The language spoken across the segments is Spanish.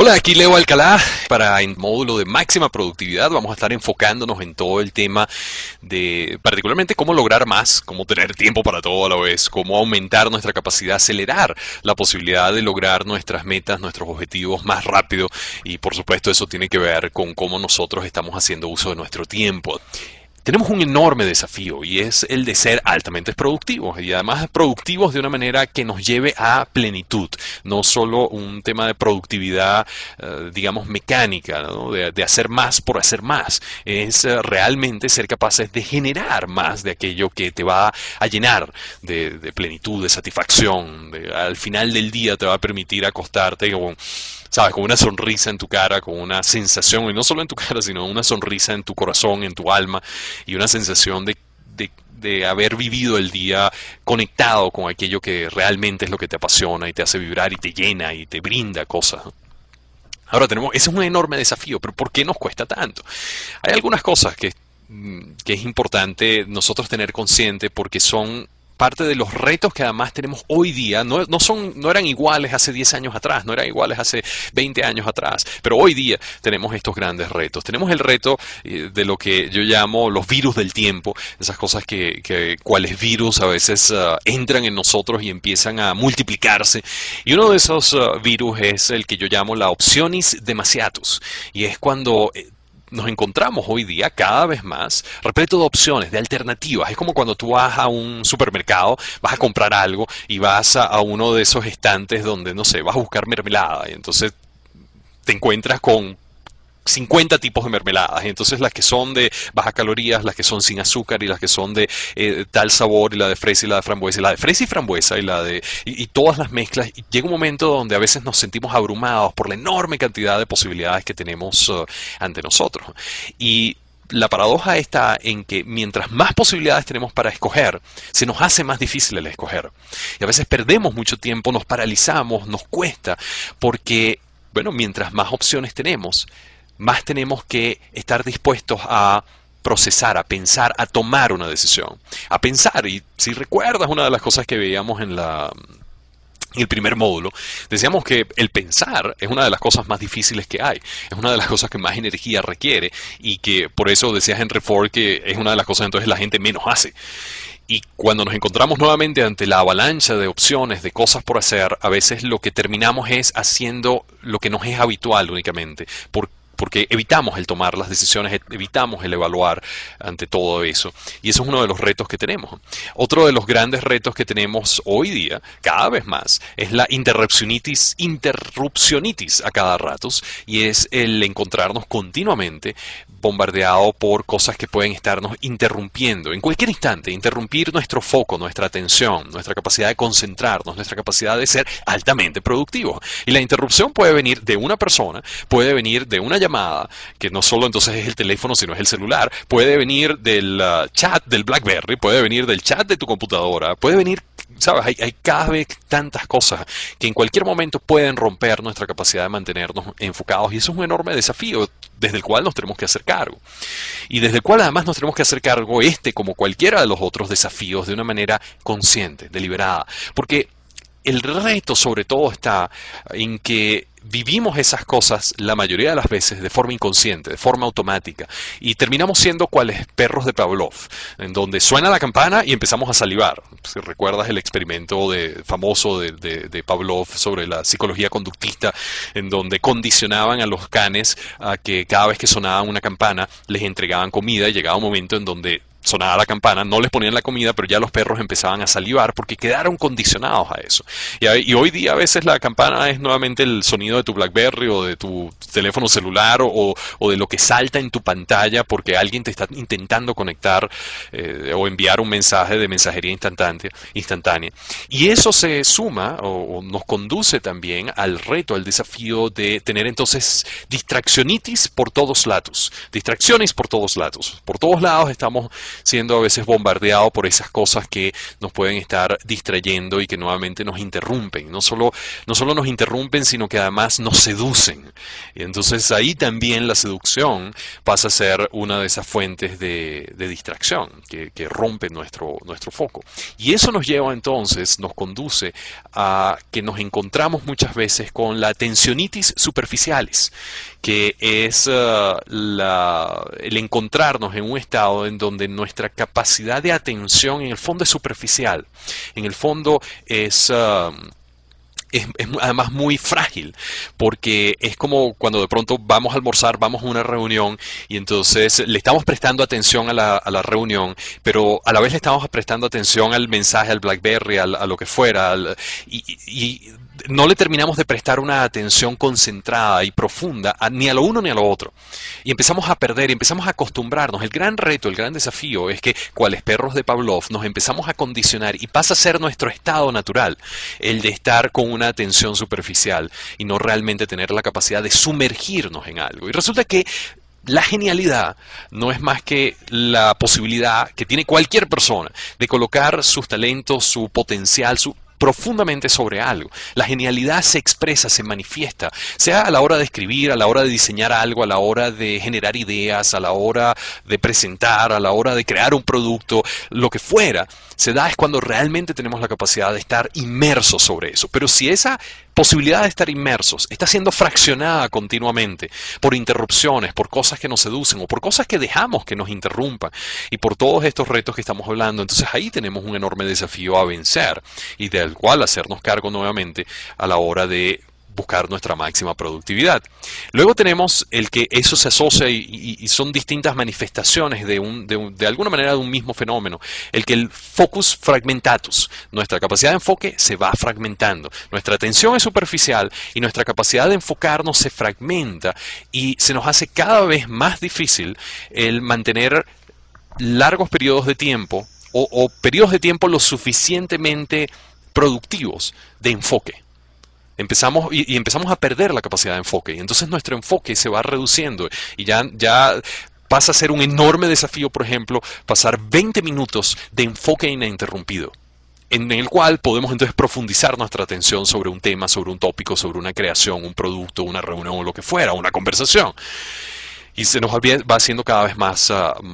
Hola, aquí Leo Alcalá. Para el módulo de máxima productividad vamos a estar enfocándonos en todo el tema de particularmente cómo lograr más, cómo tener tiempo para todo a la vez, cómo aumentar nuestra capacidad, acelerar la posibilidad de lograr nuestras metas, nuestros objetivos más rápido y por supuesto eso tiene que ver con cómo nosotros estamos haciendo uso de nuestro tiempo. Tenemos un enorme desafío y es el de ser altamente productivos y además productivos de una manera que nos lleve a plenitud, no solo un tema de productividad, digamos, mecánica, ¿no? de hacer más por hacer más, es realmente ser capaces de generar más de aquello que te va a llenar de plenitud, de satisfacción, al final del día te va a permitir acostarte con, ¿sabes? Con una sonrisa en tu cara, con una sensación, y no solo en tu cara, sino una sonrisa en tu corazón, en tu alma, y una sensación de haber vivido el día conectado con aquello que realmente es lo que te apasiona y te hace vibrar y te llena y te brinda cosas. Ahora ese es un enorme desafío, pero ¿por qué nos cuesta tanto? Hay algunas cosas que es importante nosotros tener consciente porque son parte de los retos que además tenemos hoy día, no eran iguales hace 10 años atrás, no eran iguales hace 20 años atrás, pero hoy día tenemos estos grandes retos. Tenemos el reto de lo que yo llamo los virus del tiempo, esas cosas cuales virus a veces entran en nosotros y empiezan a multiplicarse. Y uno de esos virus es el que yo llamo la optionis demasiatus, y es cuando nos encontramos hoy día cada vez más repleto de opciones, de alternativas. Es como cuando tú vas a un supermercado, vas a comprar algo y vas a uno de esos estantes donde, no sé, vas a buscar mermelada y entonces te encuentras con 50 tipos de mermeladas, y entonces las que son de baja calorías, las que son sin azúcar y las que son de tal sabor, y la de fresa y la de frambuesa, y la de fresa y frambuesa y todas las mezclas, y llega un momento donde a veces nos sentimos abrumados por la enorme cantidad de posibilidades que tenemos ante nosotros. Y la paradoja está en que mientras más posibilidades tenemos para escoger, se nos hace más difícil el escoger. Y a veces perdemos mucho tiempo, nos paralizamos, nos cuesta, porque, bueno, mientras más opciones tenemos, más tenemos que estar dispuestos a procesar, a pensar, a tomar una decisión, a pensar. Y si recuerdas una de las cosas que veíamos en el primer módulo, decíamos que el pensar es una de las cosas más difíciles que hay, es una de las cosas que más energía requiere y que por eso decía Henry Ford que es una de las cosas entonces la gente menos hace. Y cuando nos encontramos nuevamente ante la avalancha de opciones, de cosas por hacer, a veces lo que terminamos es haciendo lo que nos es habitual únicamente, porque evitamos el tomar las decisiones, evitamos el evaluar ante todo eso. Y eso es uno de los retos que tenemos. Otro de los grandes retos que tenemos hoy día, cada vez más, es la interrupcionitis a cada rato, y es el encontrarnos continuamente bombardeado por cosas que pueden estarnos interrumpiendo en cualquier instante, interrumpir nuestro foco, nuestra atención, nuestra capacidad de concentrarnos, nuestra capacidad de ser altamente productivos. Y la interrupción puede venir de una persona, puede venir de una llamada, que no solo entonces es el teléfono, sino es el celular, puede venir del chat del BlackBerry, puede venir del chat de tu computadora, puede venir, ¿sabes? Hay cada vez tantas cosas que en cualquier momento pueden romper nuestra capacidad de mantenernos enfocados, y eso es un enorme desafío desde el cual nos tenemos que hacer cargo. Y desde el cual además nos tenemos que hacer cargo como cualquiera de los otros desafíos, de una manera consciente, deliberada. Porque el reto sobre todo está en que vivimos esas cosas la mayoría de las veces de forma inconsciente, de forma automática, y terminamos siendo cuales perros de Pavlov, en donde suena la campana y empezamos a salivar. Si recuerdas el experimento famoso de Pavlov sobre la psicología conductista, en donde condicionaban a los canes a que cada vez que sonaban una campana les entregaban comida, y llegaba un momento en donde sonaba la campana, no les ponían la comida, pero ya los perros empezaban a salivar porque quedaron condicionados a eso. Y hoy día a veces la campana es nuevamente el sonido de tu BlackBerry o de tu teléfono celular o de lo que salta en tu pantalla porque alguien te está intentando conectar o enviar un mensaje de mensajería instantánea. Y eso se suma o nos conduce también al reto, al desafío de tener entonces distraccionitis por todos lados. Distracciones por todos lados. Por todos lados estamos siendo a veces bombardeado por esas cosas que nos pueden estar distrayendo y que nuevamente nos interrumpen. No solo nos interrumpen, sino que además nos seducen. Y entonces ahí también la seducción pasa a ser una de esas fuentes de distracción que rompe nuestro foco. Y eso nos lleva entonces, nos conduce a que nos encontramos muchas veces con la tensionitis superficiales, que es el encontrarnos en un estado en donde nuestra capacidad de atención en el fondo es superficial, en el fondo es además muy frágil, porque es como cuando de pronto vamos a almorzar, vamos a una reunión y entonces le estamos prestando atención a la reunión, pero a la vez le estamos prestando atención al mensaje, al BlackBerry, a lo que fuera, y no le terminamos de prestar una atención concentrada y profunda ni a lo uno ni a lo otro. Y empezamos a perder, y empezamos a acostumbrarnos. El gran reto, el gran desafío es que, cuales perros de Pavlov, nos empezamos a condicionar y pasa a ser nuestro estado natural, el de estar con una atención superficial y no realmente tener la capacidad de sumergirnos en algo. Y resulta que la genialidad no es más que la posibilidad que tiene cualquier persona de colocar sus talentos, su potencial, profundamente sobre algo. La genialidad se expresa, se manifiesta, sea a la hora de escribir, a la hora de diseñar algo, a la hora de generar ideas, a la hora de presentar, a la hora de crear un producto, lo que fuera, se da es cuando realmente tenemos la capacidad de estar inmersos sobre eso. Pero si esa posibilidad de estar inmersos está siendo fraccionada continuamente por interrupciones, por cosas que nos seducen o por cosas que dejamos que nos interrumpan y por todos estos retos que estamos hablando, entonces ahí tenemos un enorme desafío a vencer y del cual hacernos cargo nuevamente a la hora de buscar nuestra máxima productividad. Luego tenemos el que eso se asocia y son distintas manifestaciones de alguna manera de un mismo fenómeno. El que el focus fragmentatus, nuestra capacidad de enfoque se va fragmentando. Nuestra atención es superficial y nuestra capacidad de enfocarnos se fragmenta y se nos hace cada vez más difícil el mantener largos periodos de tiempo o periodos de tiempo lo suficientemente productivos de enfoque. Empezamos a perder la capacidad de enfoque y entonces nuestro enfoque se va reduciendo y ya pasa a ser un enorme desafío, por ejemplo, pasar 20 minutos de enfoque ininterrumpido, en el cual podemos entonces profundizar nuestra atención sobre un tema, sobre un tópico, sobre una creación, un producto, una reunión o lo que fuera, una conversación. Y se nos va haciendo cada vez más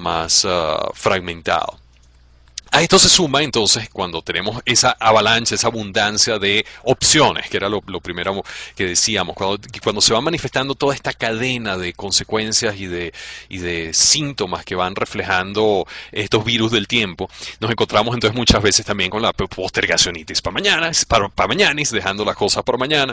fragmentado. A esto se suma entonces cuando tenemos esa avalancha, esa abundancia de opciones, que era lo primero que decíamos, cuando se va manifestando toda esta cadena de consecuencias y de síntomas que van reflejando estos virus del tiempo, nos encontramos entonces muchas veces también con la postergacionitis para mañanis, dejando las cosas para mañana.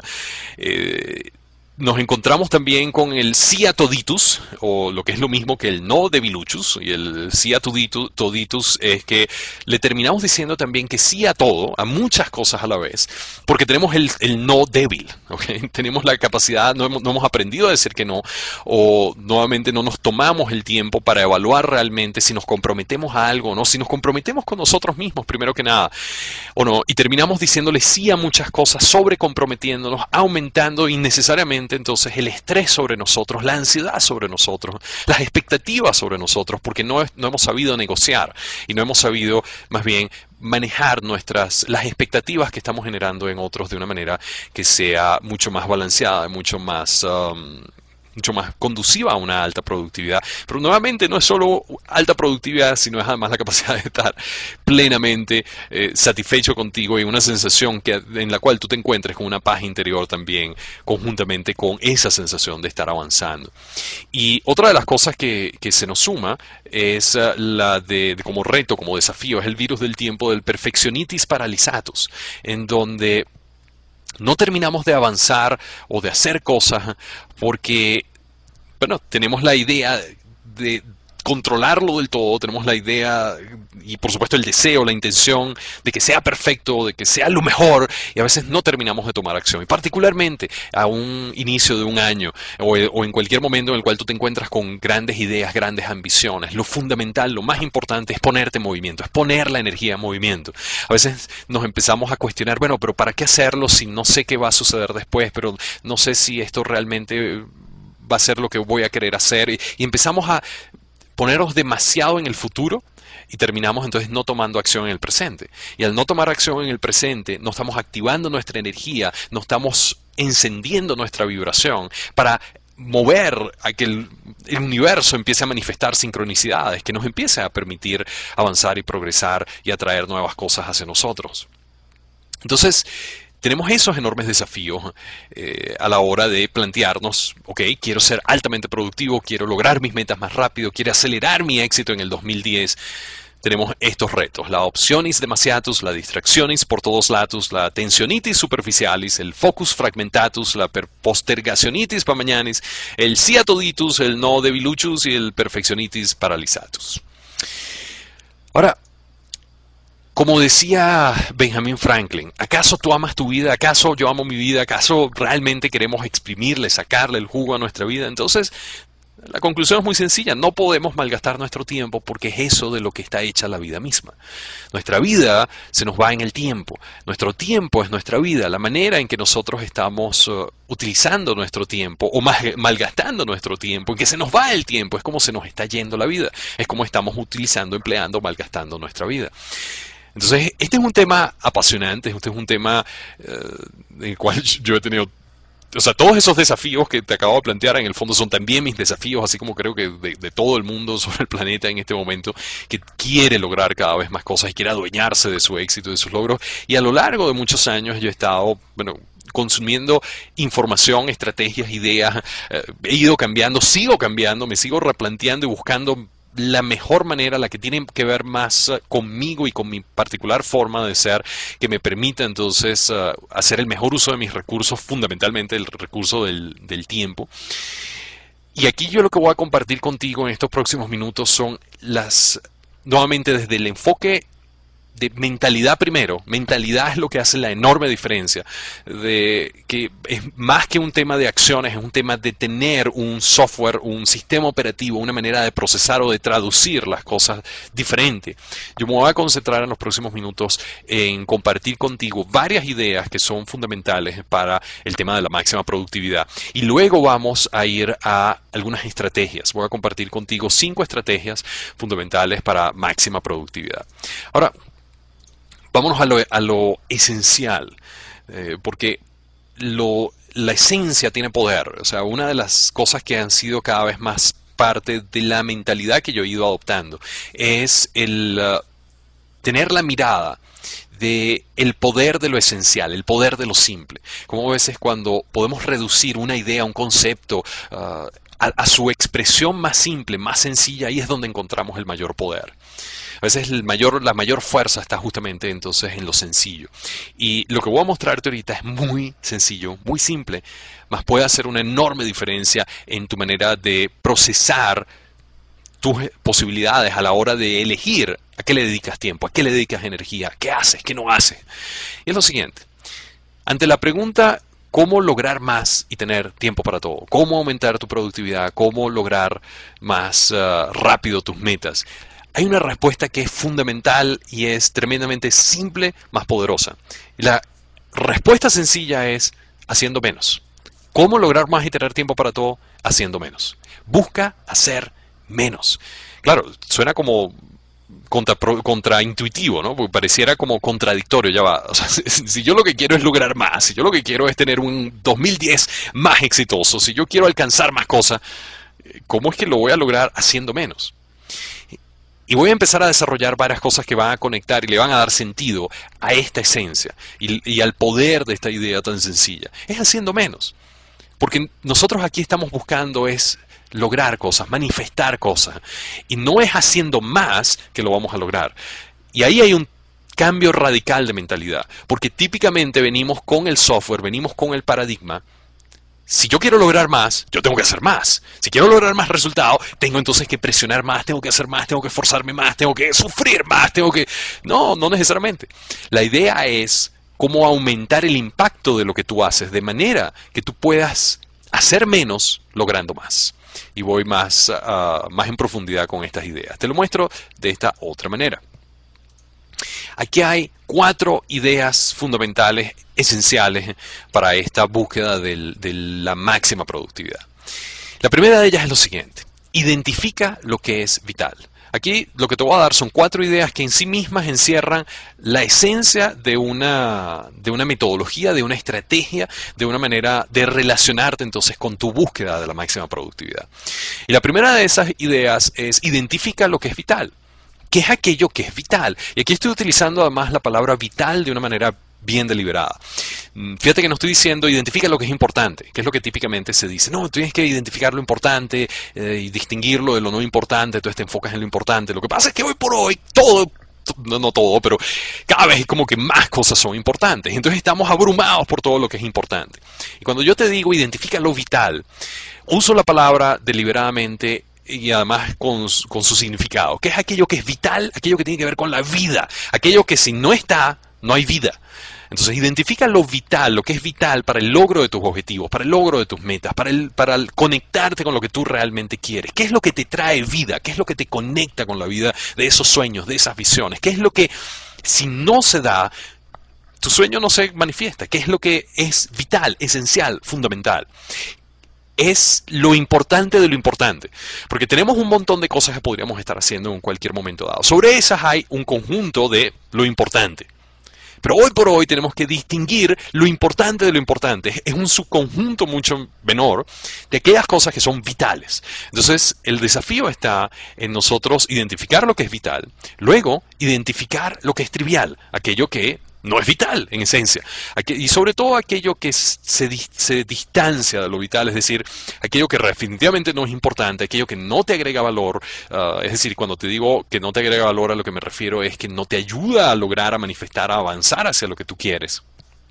Nos encontramos también con el sí a toditus, o lo que es lo mismo que el no debiluchus, y el sí a toditus es que le terminamos diciendo también que sí a todo, a muchas cosas a la vez, porque tenemos el no débil, ¿okay? Tenemos la capacidad, no hemos aprendido a decir que no, o nuevamente no nos tomamos el tiempo para evaluar realmente si nos comprometemos a algo o no, si nos comprometemos con nosotros mismos primero que nada, o no, y terminamos diciéndole sí a muchas cosas, sobrecomprometiéndonos, aumentando innecesariamente entonces el estrés sobre nosotros, la ansiedad sobre nosotros, las expectativas sobre nosotros, porque no hemos sabido negociar y no hemos sabido más bien manejar las expectativas que estamos generando en otros de una manera que sea mucho más balanceada, mucho más conduciva a una alta productividad. Pero nuevamente no es solo alta productividad, sino es además la capacidad de estar plenamente satisfecho contigo y una sensación en la cual tú te encuentres con una paz interior también, conjuntamente con esa sensación de estar avanzando. Y otra de las cosas que se nos suma es la de como reto, como desafío, es el virus del tiempo del perfeccionitis paralysatus, en donde no terminamos de avanzar o de hacer cosas porque, bueno, tenemos la idea de controlarlo del todo, tenemos la idea y por supuesto el deseo, la intención de que sea perfecto, de que sea lo mejor y a veces no terminamos de tomar acción. Y particularmente a un inicio de un año o en cualquier momento en el cual tú te encuentras con grandes ideas, grandes ambiciones, lo fundamental, lo más importante es ponerte en movimiento, es poner la energía en movimiento. A veces nos empezamos a cuestionar, bueno, pero ¿para qué hacerlo si no sé qué va a suceder después? Pero no sé si esto realmente va a ser lo que voy a querer hacer y empezamos a ponernos demasiado en el futuro y terminamos entonces no tomando acción en el presente. Y al no tomar acción en el presente, no estamos activando nuestra energía, no estamos encendiendo nuestra vibración para mover a que el universo empiece a manifestar sincronicidades, que nos empiece a permitir avanzar y progresar y atraer nuevas cosas hacia nosotros. Entonces, tenemos esos enormes desafíos a la hora de plantearnos, ok, quiero ser altamente productivo, quiero lograr mis metas más rápido, quiero acelerar mi éxito en el 2010. Tenemos estos retos: la optionis demasiatus, la distractionis por todos latus, la tensionitis superficialis, el focus fragmentatus, la postergacionitis pamañanis, el sí a toditus, el no debiluchus y el perfeccionitis paralizatus. Ahora, como decía Benjamin Franklin, ¿acaso tú amas tu vida? ¿Acaso yo amo mi vida? ¿Acaso realmente queremos exprimirle, sacarle el jugo a nuestra vida? Entonces, la conclusión es muy sencilla: no podemos malgastar nuestro tiempo, porque es eso de lo que está hecha la vida misma. Nuestra vida se nos va en el tiempo. Nuestro tiempo es nuestra vida. La manera en que nosotros estamos utilizando nuestro tiempo o malgastando nuestro tiempo, en que se nos va el tiempo, es como se nos está yendo la vida. Es como estamos utilizando, empleando, malgastando nuestra vida. Entonces, este es un tema apasionante, este es un tema en el cual yo he tenido, o sea, todos esos desafíos que te acabo de plantear en el fondo son también mis desafíos, así como creo que de todo el mundo sobre el planeta en este momento, que quiere lograr cada vez más cosas y quiere adueñarse de su éxito y de sus logros. Y a lo largo de muchos años yo he estado, consumiendo información, estrategias, ideas, he ido cambiando, sigo cambiando, me sigo replanteando y buscando la mejor manera, la que tiene que ver más conmigo y con mi particular forma de ser, que me permita entonces hacer el mejor uso de mis recursos, fundamentalmente el recurso del tiempo. Y aquí yo lo que voy a compartir contigo en estos próximos minutos son nuevamente desde el enfoque de mentalidad primero. Mentalidad es lo que hace la enorme diferencia, de que es más que un tema de acciones, es un tema de tener un software, un sistema operativo, una manera de procesar o de traducir las cosas diferente. Yo me voy a concentrar en los próximos minutos en compartir contigo varias ideas que son fundamentales para el tema de la máxima productividad, y luego vamos a ir a algunas estrategias. Voy a compartir contigo 5 estrategias fundamentales para máxima productividad. Ahora, vámonos a lo esencial, porque la esencia tiene poder. O sea, una de las cosas que han sido cada vez más parte de la mentalidad que yo he ido adoptando es el tener la mirada de el poder de lo esencial, el poder de lo simple. Como a veces cuando podemos reducir una idea, un concepto, a su expresión más simple, más sencilla, ahí es donde encontramos el mayor poder. A veces la mayor fuerza está justamente entonces en lo sencillo. Y lo que voy a mostrarte ahorita es muy sencillo, muy simple, mas puede hacer una enorme diferencia en tu manera de procesar tus posibilidades a la hora de elegir a qué le dedicas tiempo, a qué le dedicas energía, qué haces, qué no haces. Y es lo siguiente: ante la pregunta ¿cómo lograr más y tener tiempo para todo? ¿Cómo aumentar tu productividad? ¿Cómo lograr más rápido tus metas? Hay una respuesta que es fundamental y es tremendamente simple, más poderosa. La respuesta sencilla es haciendo menos. ¿Cómo lograr más y tener tiempo para todo? Haciendo menos. Busca hacer menos. Claro, suena como contraintuitivo, ¿no? Porque pareciera como contradictorio. Ya va. O sea, si yo lo que quiero es lograr más, si yo lo que quiero es tener un 2010 más exitoso, si yo quiero alcanzar más cosas, ¿cómo es que lo voy a lograr haciendo menos? Y voy a empezar a desarrollar varias cosas que van a conectar y le van a dar sentido a esta esencia y al poder de esta idea tan sencilla. Es haciendo menos. Porque nosotros aquí estamos buscando es lograr cosas, manifestar cosas. Y no es haciendo más que lo vamos a lograr. Y ahí hay un cambio radical de mentalidad. Porque típicamente venimos con el software, venimos con el paradigma. Si yo quiero lograr más, yo tengo que hacer más. Si quiero lograr más resultados, tengo entonces que presionar más, tengo que hacer más, tengo que esforzarme más, tengo que sufrir más, tengo que... No, no necesariamente. La idea es cómo aumentar el impacto de lo que tú haces, de manera que tú puedas hacer menos logrando más. Y voy más en profundidad con estas ideas. Te lo muestro de esta otra manera. Aquí hay 4 ideas fundamentales, esenciales para esta búsqueda de la máxima productividad. La primera de ellas es lo siguiente: identifica lo que es vital. Aquí lo que te voy a dar son 4 ideas que en sí mismas encierran la esencia de una metodología, de una estrategia, de una manera de relacionarte entonces con tu búsqueda de la máxima productividad. Y la primera de esas ideas es identifica lo que es vital. ¿Qué es aquello que es vital? Y aquí estoy utilizando además la palabra vital de una manera bien deliberada. Fíjate que no estoy diciendo identifica lo que es importante, que es lo que típicamente se dice. No, tienes que identificar lo importante y distinguirlo de lo no importante, entonces te enfocas en lo importante. Lo que pasa es que hoy por hoy todo, no todo, pero cada vez es como que más cosas son importantes. Entonces estamos abrumados por todo lo que es importante. Y cuando yo te digo identifica lo vital, uso la palabra deliberadamente y además con su significado, que es aquello que es vital, aquello que tiene que ver con la vida, aquello que si no está, no hay vida. Entonces identifica lo vital, lo que es vital para el logro de tus objetivos, para el logro de tus metas, para conectarte con lo que tú realmente quieres. ¿Qué es lo que te trae vida? ¿Qué es lo que te conecta con la vida de esos sueños, de esas visiones? ¿Qué es lo que, si no se da, tu sueño no se manifiesta? ¿Qué es lo que es vital, esencial, fundamental? Es lo importante de lo importante, porque tenemos un montón de cosas que podríamos estar haciendo en cualquier momento dado. Sobre esas hay un conjunto de lo importante. Pero hoy por hoy tenemos que distinguir lo importante de lo importante. Es un subconjunto mucho menor de aquellas cosas que son vitales. Entonces, el desafío está en nosotros identificar lo que es vital, luego identificar lo que es trivial, aquello que no es vital en esencia, y sobre todo aquello que se distancia de lo vital, es decir, aquello que definitivamente no es importante, aquello que no te agrega valor, es decir, cuando te digo que no te agrega valor, a lo que me refiero es que no te ayuda a lograr, a manifestar, a avanzar hacia lo que tú quieres.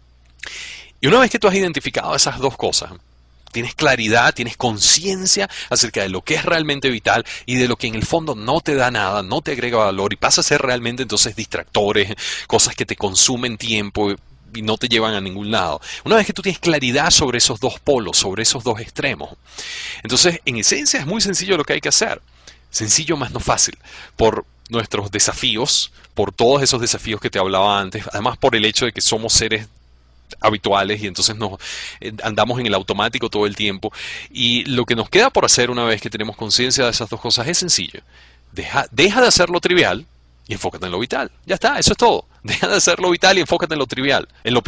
Y una vez que tú has identificado esas dos cosas, tienes claridad, tienes conciencia acerca de lo que es realmente vital y de lo que en el fondo no te da nada, no te agrega valor y pasa a ser realmente entonces distractores, cosas que te consumen tiempo y no te llevan a ningún lado. Una vez que tú tienes claridad sobre esos dos polos, sobre esos dos extremos, entonces en esencia es muy sencillo lo que hay que hacer. Sencillo más no fácil, por nuestros desafíos, por todos esos desafíos que te hablaba antes, además por el hecho de que somos seres habituales y entonces nos andamos en el automático todo el tiempo y lo que nos queda por hacer una vez que tenemos conciencia de esas dos cosas es sencillo. Deja de hacer lo trivial y enfócate en lo vital. Ya está, eso es todo. Deja de hacer lo vital y enfócate en lo trivial,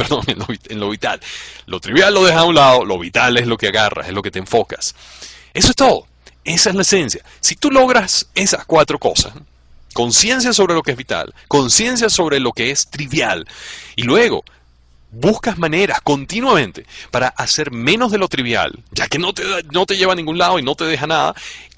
en lo vital. Lo trivial lo dejas a un lado, lo vital es lo que agarras, es lo que te enfocas. Eso es todo. Esa es la esencia. Si tú logras esas 4 cosas, conciencia sobre lo que es vital, conciencia sobre lo que es trivial y luego buscas maneras continuamente para hacer menos de lo trivial, ya que no te lleva a ningún lado y no te deja nada,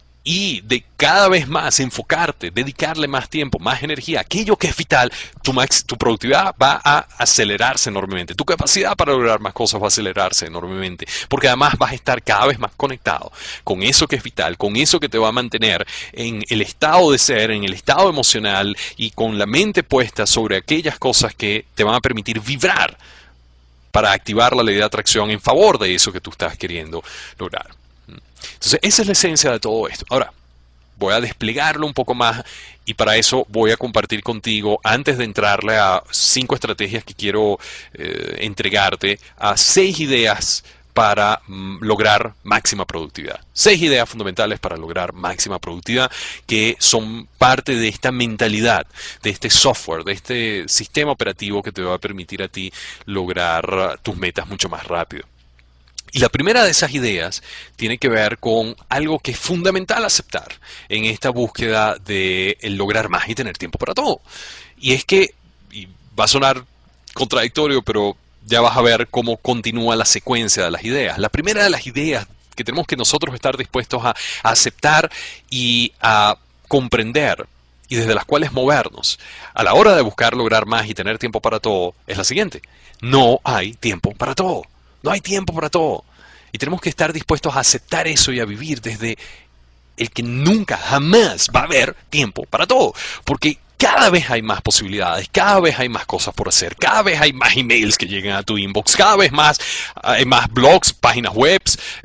y de cada vez más enfocarte, dedicarle más tiempo, más energía, aquello que es vital, tu productividad va a acelerarse enormemente, tu capacidad para lograr más cosas va a acelerarse enormemente, porque además vas a estar cada vez más conectado con eso que es vital, con eso que te va a mantener en el estado de ser, en el estado emocional y con la mente puesta sobre aquellas cosas que te van a permitir vibrar para activar la ley de atracción en favor de eso que tú estás queriendo lograr. Entonces, esa es la esencia de todo esto. Ahora, voy a desplegarlo un poco más y para eso voy a compartir contigo, antes de entrarle a 5 estrategias que quiero entregarte, a 6 ideas para lograr máxima productividad. 6 ideas fundamentales para lograr máxima productividad que son parte de esta mentalidad, de este software, de este sistema operativo que te va a permitir a ti lograr tus metas mucho más rápido. Y la primera de esas ideas tiene que ver con algo que es fundamental aceptar en esta búsqueda de el lograr más y tener tiempo para todo. Y es que, y va a sonar contradictorio, pero ya vas a ver cómo continúa la secuencia de las ideas. La primera de las ideas que tenemos que nosotros estar dispuestos a aceptar y a comprender y desde las cuales movernos a la hora de buscar lograr más y tener tiempo para todo es la siguiente: no hay tiempo para todo. No hay tiempo para todo. Y tenemos que estar dispuestos a aceptar eso y a vivir desde el que nunca, jamás va a haber tiempo para todo. Porque cada vez hay más posibilidades, cada vez hay más cosas por hacer, cada vez hay más emails que llegan a tu inbox, cada vez más hay más blogs, páginas web,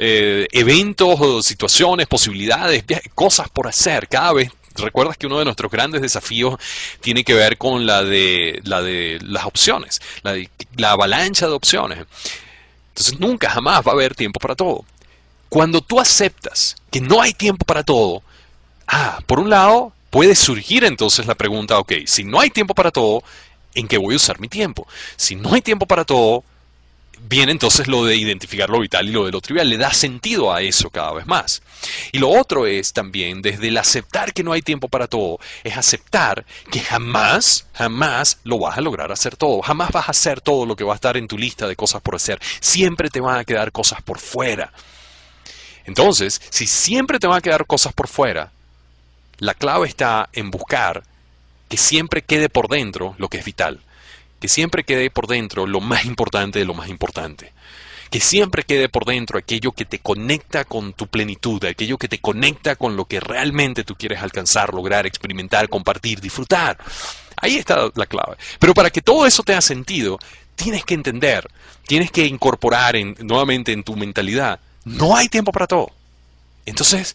eventos, situaciones, posibilidades, cosas por hacer. Cada vez. Recuerdas que uno de nuestros grandes desafíos tiene que ver con la de las opciones, la avalancha de opciones. Entonces nunca, jamás va a haber tiempo para todo. Cuando tú aceptas que no hay tiempo para todo, por un lado, puede surgir entonces la pregunta, ok, si no hay tiempo para todo, ¿en qué voy a usar mi tiempo? Si no hay tiempo para todo, viene entonces lo de identificar lo vital y lo de lo trivial, le da sentido a eso cada vez más. Y lo otro es también, desde el aceptar que no hay tiempo para todo, es aceptar que jamás lo vas a lograr hacer todo, jamás vas a hacer todo lo que va a estar en tu lista de cosas por hacer, siempre te van a quedar cosas por fuera. Entonces, si siempre te van a quedar cosas por fuera, la clave está en buscar que siempre quede por dentro lo que es vital. Que siempre quede por dentro lo más importante de lo más importante. Que siempre quede por dentro aquello que te conecta con tu plenitud, aquello que te conecta con lo que realmente tú quieres alcanzar, lograr, experimentar, compartir, disfrutar. Ahí está la clave. Pero para que todo eso tenga sentido, tienes que entender, tienes que incorporar nuevamente en tu mentalidad, no hay tiempo para todo. Entonces,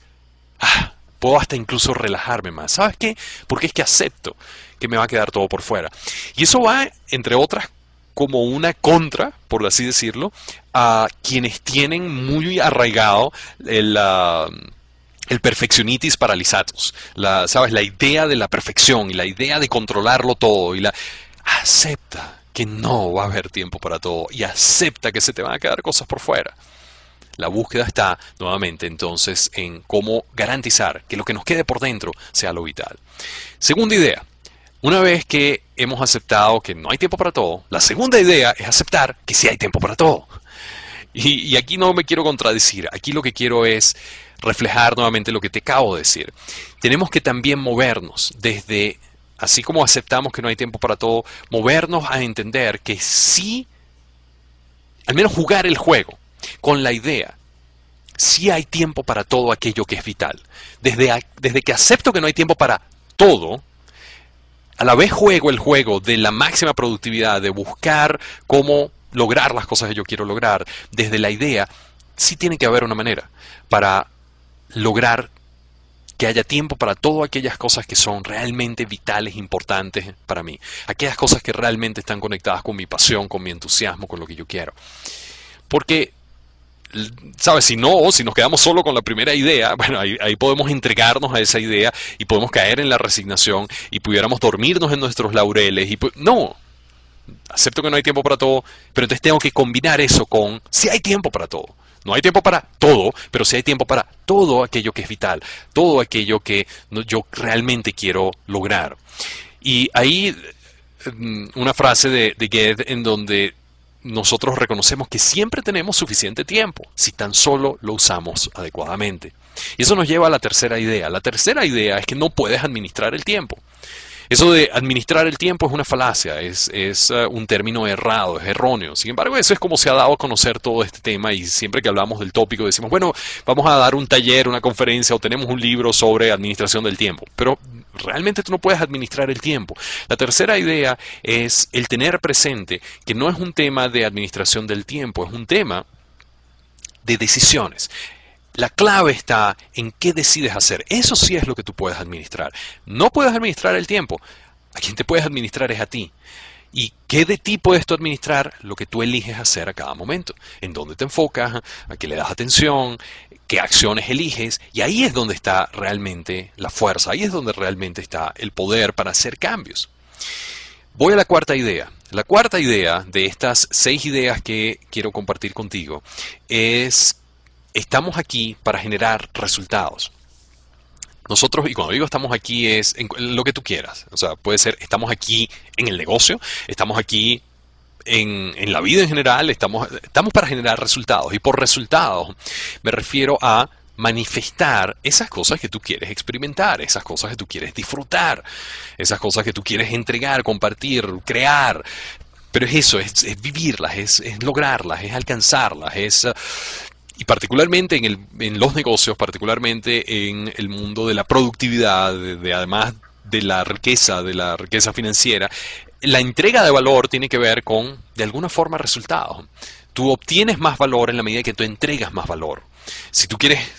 puedo hasta incluso relajarme más. ¿Sabes qué? Porque es que acepto que me va a quedar todo por fuera. Y eso va, entre otras, como una contra, por así decirlo, a quienes tienen muy arraigado el perfeccionitis paralizatus. ¿Sabes? La idea de la perfección y la idea de controlarlo todo. Acepta que no va a haber tiempo para todo y acepta que se te van a quedar cosas por fuera. La búsqueda está, nuevamente, entonces, en cómo garantizar que lo que nos quede por dentro sea lo vital. Segunda idea. Una vez que hemos aceptado que no hay tiempo para todo, la segunda idea es aceptar que sí hay tiempo para todo. Y aquí no me quiero contradecir. Aquí lo que quiero es reflejar nuevamente lo que te acabo de decir. Tenemos que también movernos desde, así como aceptamos que no hay tiempo para todo, movernos a entender que sí, al menos jugar el juego con la idea, sí hay tiempo para todo aquello que es vital. Desde que acepto que no hay tiempo para todo, a la vez juego el juego de la máxima productividad, de buscar cómo lograr las cosas que yo quiero lograr, desde la idea, sí tiene que haber una manera para lograr que haya tiempo para todas aquellas cosas que son realmente vitales, importantes para mí. Aquellas cosas que realmente están conectadas con mi pasión, con mi entusiasmo, con lo que yo quiero. Porque, ¿sabes? Si nos quedamos solo con la primera idea, bueno, ahí podemos entregarnos a esa idea y podemos caer en la resignación y pudiéramos dormirnos en nuestros laureles. No, acepto que no hay tiempo para todo, pero entonces tengo que combinar eso con si hay tiempo para todo. No hay tiempo para todo, pero sí hay tiempo para todo aquello que es vital, todo aquello que yo realmente quiero lograr. Y ahí una frase de Goethe en donde nosotros reconocemos que siempre tenemos suficiente tiempo, si tan solo lo usamos adecuadamente. Y eso nos lleva a la tercera idea. La tercera idea es que no puedes administrar el tiempo. Eso de administrar el tiempo es una falacia, es un término errado, es erróneo. Sin embargo, eso es como se ha dado a conocer todo este tema y siempre que hablamos del tópico decimos, bueno, vamos a dar un taller, una conferencia o tenemos un libro sobre administración del tiempo. Pero realmente tú no puedes administrar el tiempo. La tercera idea es el tener presente que no es un tema de administración del tiempo, es un tema de decisiones. La clave está en qué decides hacer. Eso sí es lo que tú puedes administrar. No puedes administrar el tiempo. A quien te puedes administrar es a ti. ¿Y qué de ti puedes tú administrar? Lo que tú eliges hacer a cada momento. En dónde te enfocas, a qué le das atención, qué acciones eliges. Y ahí es donde está realmente la fuerza. Ahí es donde realmente está el poder para hacer cambios. Voy a la cuarta idea. La cuarta idea de estas 6 ideas que quiero compartir contigo es: estamos aquí para generar resultados. Nosotros, y cuando digo estamos aquí, es en lo que tú quieras. O sea, puede ser, estamos aquí en el negocio, estamos aquí en la vida en general, estamos para generar resultados. Y por resultados me refiero a manifestar esas cosas que tú quieres experimentar, esas cosas que tú quieres disfrutar, esas cosas que tú quieres entregar, compartir, crear. Pero es eso, es vivirlas, es lograrlas, es alcanzarlas, y particularmente en los negocios, particularmente en el mundo de la productividad, además de la riqueza financiera, la entrega de valor tiene que ver con, de alguna forma, resultados. Tú obtienes más valor en la medida que tú entregas más valor. Si tú quieres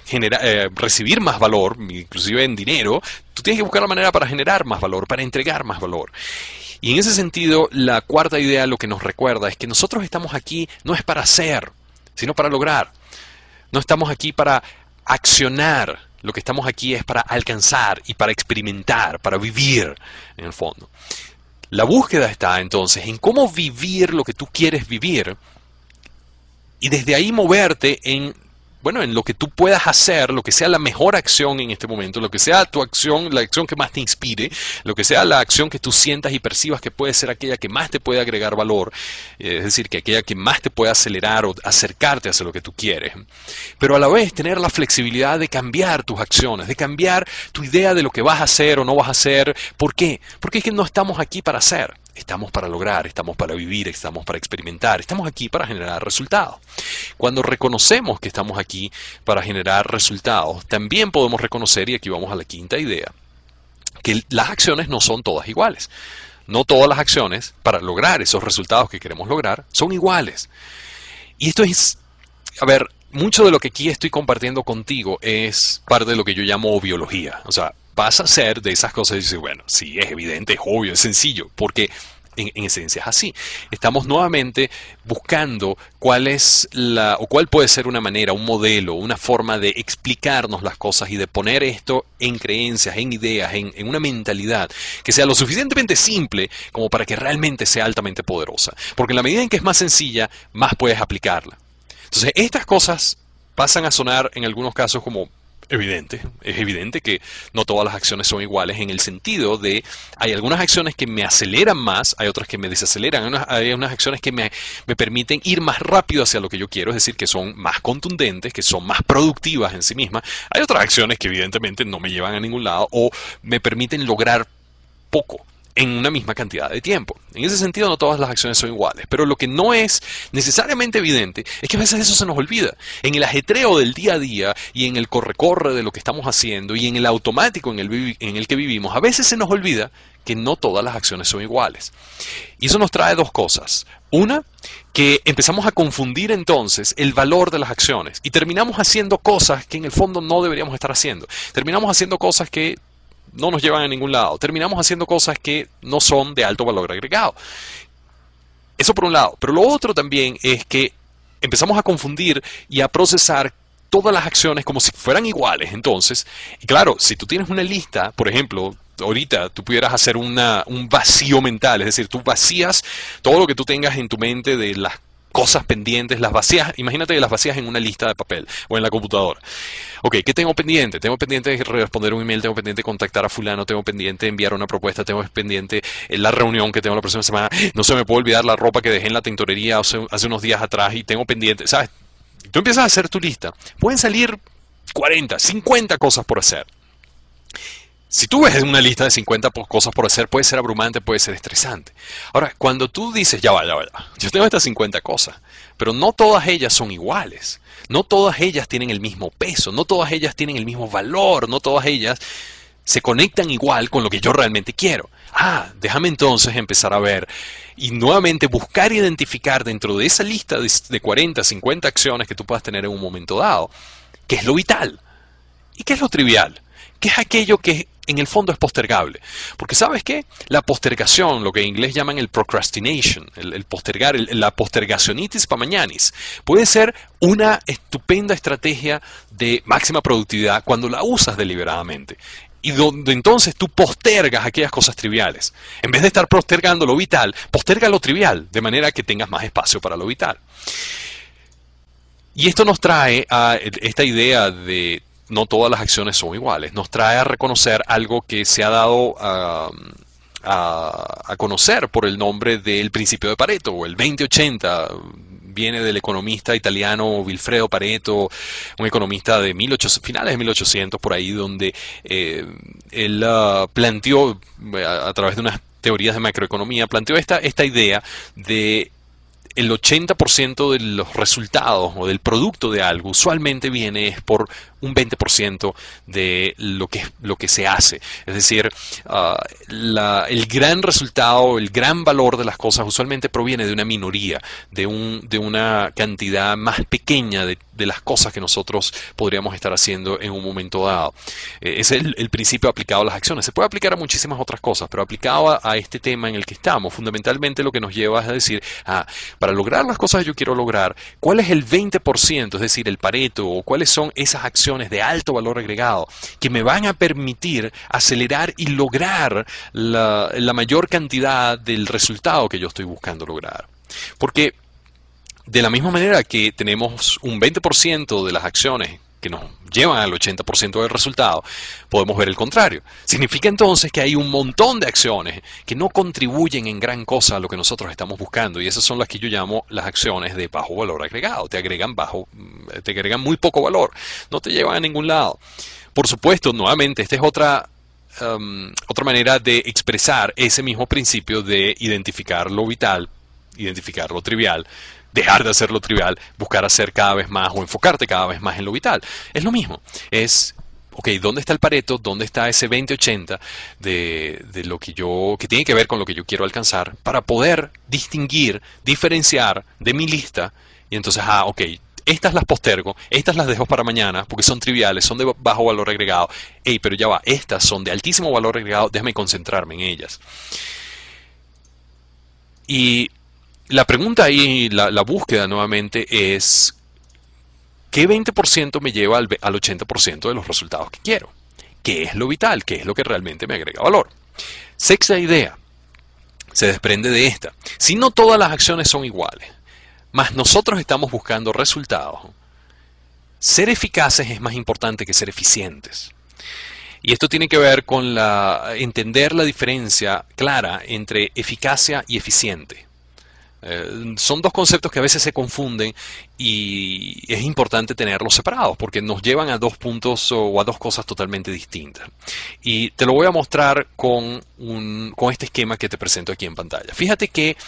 recibir más valor, inclusive en dinero, tú tienes que buscar la manera para generar más valor, para entregar más valor. Y en ese sentido, la cuarta idea lo que nos recuerda es que nosotros estamos aquí no es para hacer, sino para lograr. No estamos aquí para accionar lo que estamos aquí es para alcanzar y para experimentar, para vivir en el fondo. La búsqueda está entonces en cómo vivir lo que tú quieres vivir y desde ahí moverte en lo que tú puedas hacer, lo que sea la mejor acción en este momento, lo que sea tu acción, la acción que más te inspire, lo que sea la acción que tú sientas y percibas que puede ser aquella que más te puede agregar valor, es decir, que aquella que más te puede acelerar o acercarte hacia lo que tú quieres. Pero a la vez tener la flexibilidad de cambiar tus acciones, de cambiar tu idea de lo que vas a hacer o no vas a hacer. ¿Por qué? Porque es que no estamos aquí para hacer. Estamos para lograr, estamos para vivir, estamos para experimentar, estamos aquí para generar resultados. Cuando reconocemos que estamos aquí para generar resultados, también podemos reconocer, y aquí vamos a la quinta idea, que las acciones no son todas iguales. No todas las acciones para lograr esos resultados que queremos lograr son iguales. Y esto es, mucho de lo que aquí estoy compartiendo contigo es parte de lo que yo llamo biología. O sea, vas a ser de esas cosas y dices, bueno, sí, es evidente, es obvio, es sencillo, porque en esencia es así. Estamos nuevamente buscando cuál puede ser una manera, un modelo, una forma de explicarnos las cosas y de poner esto en creencias, en ideas, en una mentalidad que sea lo suficientemente simple como para que realmente sea altamente poderosa. Porque en la medida en que es más sencilla, más puedes aplicarla. Entonces, estas cosas pasan a sonar en algunos casos como evidente. Es evidente que no todas las acciones son iguales en el sentido de hay algunas acciones que me aceleran más, hay otras que me desaceleran, hay unas acciones que me permiten ir más rápido hacia lo que yo quiero, es decir, que son más contundentes, que son más productivas en sí mismas. Hay otras acciones que evidentemente no me llevan a ningún lado o me permiten lograr poco en una misma cantidad de tiempo. En ese sentido, no todas las acciones son iguales, pero lo que no es necesariamente evidente es que a veces eso se nos olvida. En el ajetreo del día a día y en el corre-corre de lo que estamos haciendo y en el automático en el que vivimos, a veces se nos olvida que no todas las acciones son iguales. Y eso nos trae dos cosas. Una, que empezamos a confundir entonces el valor de las acciones y terminamos haciendo cosas que en el fondo no deberíamos estar haciendo. Terminamos haciendo cosas que no nos llevan a ningún lado. Terminamos haciendo cosas que no son de alto valor agregado. Eso por un lado. Pero lo otro también es que empezamos a confundir y a procesar todas las acciones como si fueran iguales. Entonces, y claro, si tú tienes una lista, por ejemplo, ahorita tú pudieras hacer un vacío mental, es decir, tú vacías todo lo que tú tengas en tu mente de las cosas pendientes, las vacías, imagínate que las vacías en una lista de papel o en la computadora. Ok, ¿qué tengo pendiente? Tengo pendiente de responder un email, tengo pendiente de contactar a fulano, tengo pendiente de enviar una propuesta, tengo pendiente la reunión que tengo la próxima semana, no se me puede olvidar la ropa que dejé en la tintorería hace unos días atrás y tengo pendiente, ¿sabes? Tú empiezas a hacer tu lista, pueden salir 40, 50 cosas por hacer. Si tú ves una lista de 50 cosas por hacer, puede ser abrumante, puede ser estresante. Ahora, cuando tú dices, ya va, yo tengo estas 50 cosas, pero no todas ellas son iguales, no todas ellas tienen el mismo peso, no todas ellas tienen el mismo valor, no todas ellas se conectan igual con lo que yo realmente quiero. Déjame entonces empezar a ver y nuevamente buscar identificar dentro de esa lista de 40, 50 acciones que tú puedas tener en un momento dado, qué es lo vital y qué es lo trivial. ¿Qué es aquello que en el fondo es postergable? Porque ¿sabes qué? La postergación, lo que en inglés llaman el procrastination, el postergar, la postergacionitis para mañanis, puede ser una estupenda estrategia de máxima productividad cuando la usas deliberadamente. Y donde entonces tú postergas aquellas cosas triviales. En vez de estar postergando lo vital, posterga lo trivial, de manera que tengas más espacio para lo vital. Y esto nos trae a esta idea de no todas las acciones son iguales. Nos trae a reconocer algo que se ha dado a conocer por el nombre del principio de Pareto, o el 20-80. Viene del economista italiano Vilfredo Pareto, un economista de finales de 1800, por ahí, donde él planteó, a través de unas teorías de macroeconomía, planteó esta idea de el 80% de los resultados o del producto de algo usualmente viene por un 20% de lo que se hace. Es decir, el gran resultado, el gran valor de las cosas usualmente proviene de una minoría, de una cantidad más pequeña de las cosas que nosotros podríamos estar haciendo en un momento dado. Ese es el principio aplicado a las acciones. Se puede aplicar a muchísimas otras cosas, pero aplicado a este tema en el que estamos, fundamentalmente lo que nos lleva es a decir, para lograr las cosas que yo quiero lograr, ¿cuál es el 20%, es decir, el Pareto, o cuáles son esas acciones acciones de alto valor agregado que me van a permitir acelerar y lograr la mayor cantidad del resultado que yo estoy buscando lograr. Porque de la misma manera que tenemos un 20% de las acciones que nos llevan al 80% del resultado, podemos ver el contrario. Significa entonces que hay un montón de acciones que no contribuyen en gran cosa a lo que nosotros estamos buscando, y esas son las que yo llamo las acciones de bajo valor agregado. Te agregan muy poco valor, no te llevan a ningún lado. Por supuesto, nuevamente, esta es otra manera de expresar ese mismo principio de identificar lo vital, identificar lo trivial, dejar de hacer lo trivial, buscar hacer cada vez más o enfocarte cada vez más en lo vital. Es lo mismo. Es, ok, ¿dónde está el Pareto? ¿Dónde está ese 20-80 de lo que tiene que ver con lo que yo quiero alcanzar para poder distinguir, diferenciar de mi lista? Y entonces, ok, estas las postergo, estas las dejo para mañana porque son triviales, son de bajo valor agregado. Hey, pero ya va, estas son de altísimo valor agregado, déjame concentrarme en ellas. Y la pregunta ahí, la búsqueda nuevamente es, ¿qué 20% me lleva al 80% de los resultados que quiero? ¿Qué es lo vital? ¿Qué es lo que realmente me agrega valor? Sexta idea, se desprende de esta. Si no todas las acciones son iguales, mas nosotros estamos buscando resultados, ser eficaces es más importante que ser eficientes. Y esto tiene que ver con entender la diferencia clara entre eficacia y eficiente. Son dos conceptos que a veces se confunden y es importante tenerlos separados porque nos llevan a dos puntos o a dos cosas totalmente distintas. Y te lo voy a mostrar con este esquema que te presento aquí en pantalla. Fíjate que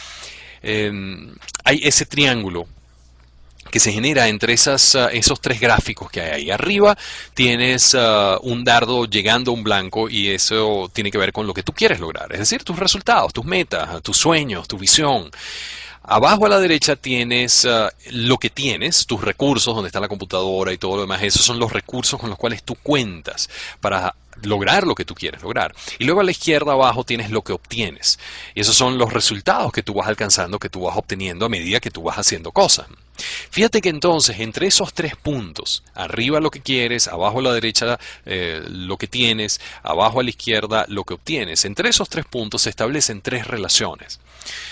hay ese triángulo que se genera entre esos tres gráficos que hay ahí. Arriba tienes un dardo llegando a un blanco y eso tiene que ver con lo que tú quieres lograr, es decir, tus resultados, tus metas, tus sueños, tu visión. Abajo a la derecha tienes lo que tienes, tus recursos, donde está la computadora y todo lo demás. Esos son los recursos con los cuales tú cuentas para lograr lo que tú quieres lograr. Y luego a la izquierda abajo tienes lo que obtienes. Y esos son los resultados que tú vas alcanzando, que tú vas obteniendo a medida que tú vas haciendo cosas. Fíjate que entonces entre esos tres puntos, arriba lo que quieres, abajo a la derecha lo que tienes, abajo a la izquierda lo que obtienes, entre esos tres puntos se establecen tres relaciones.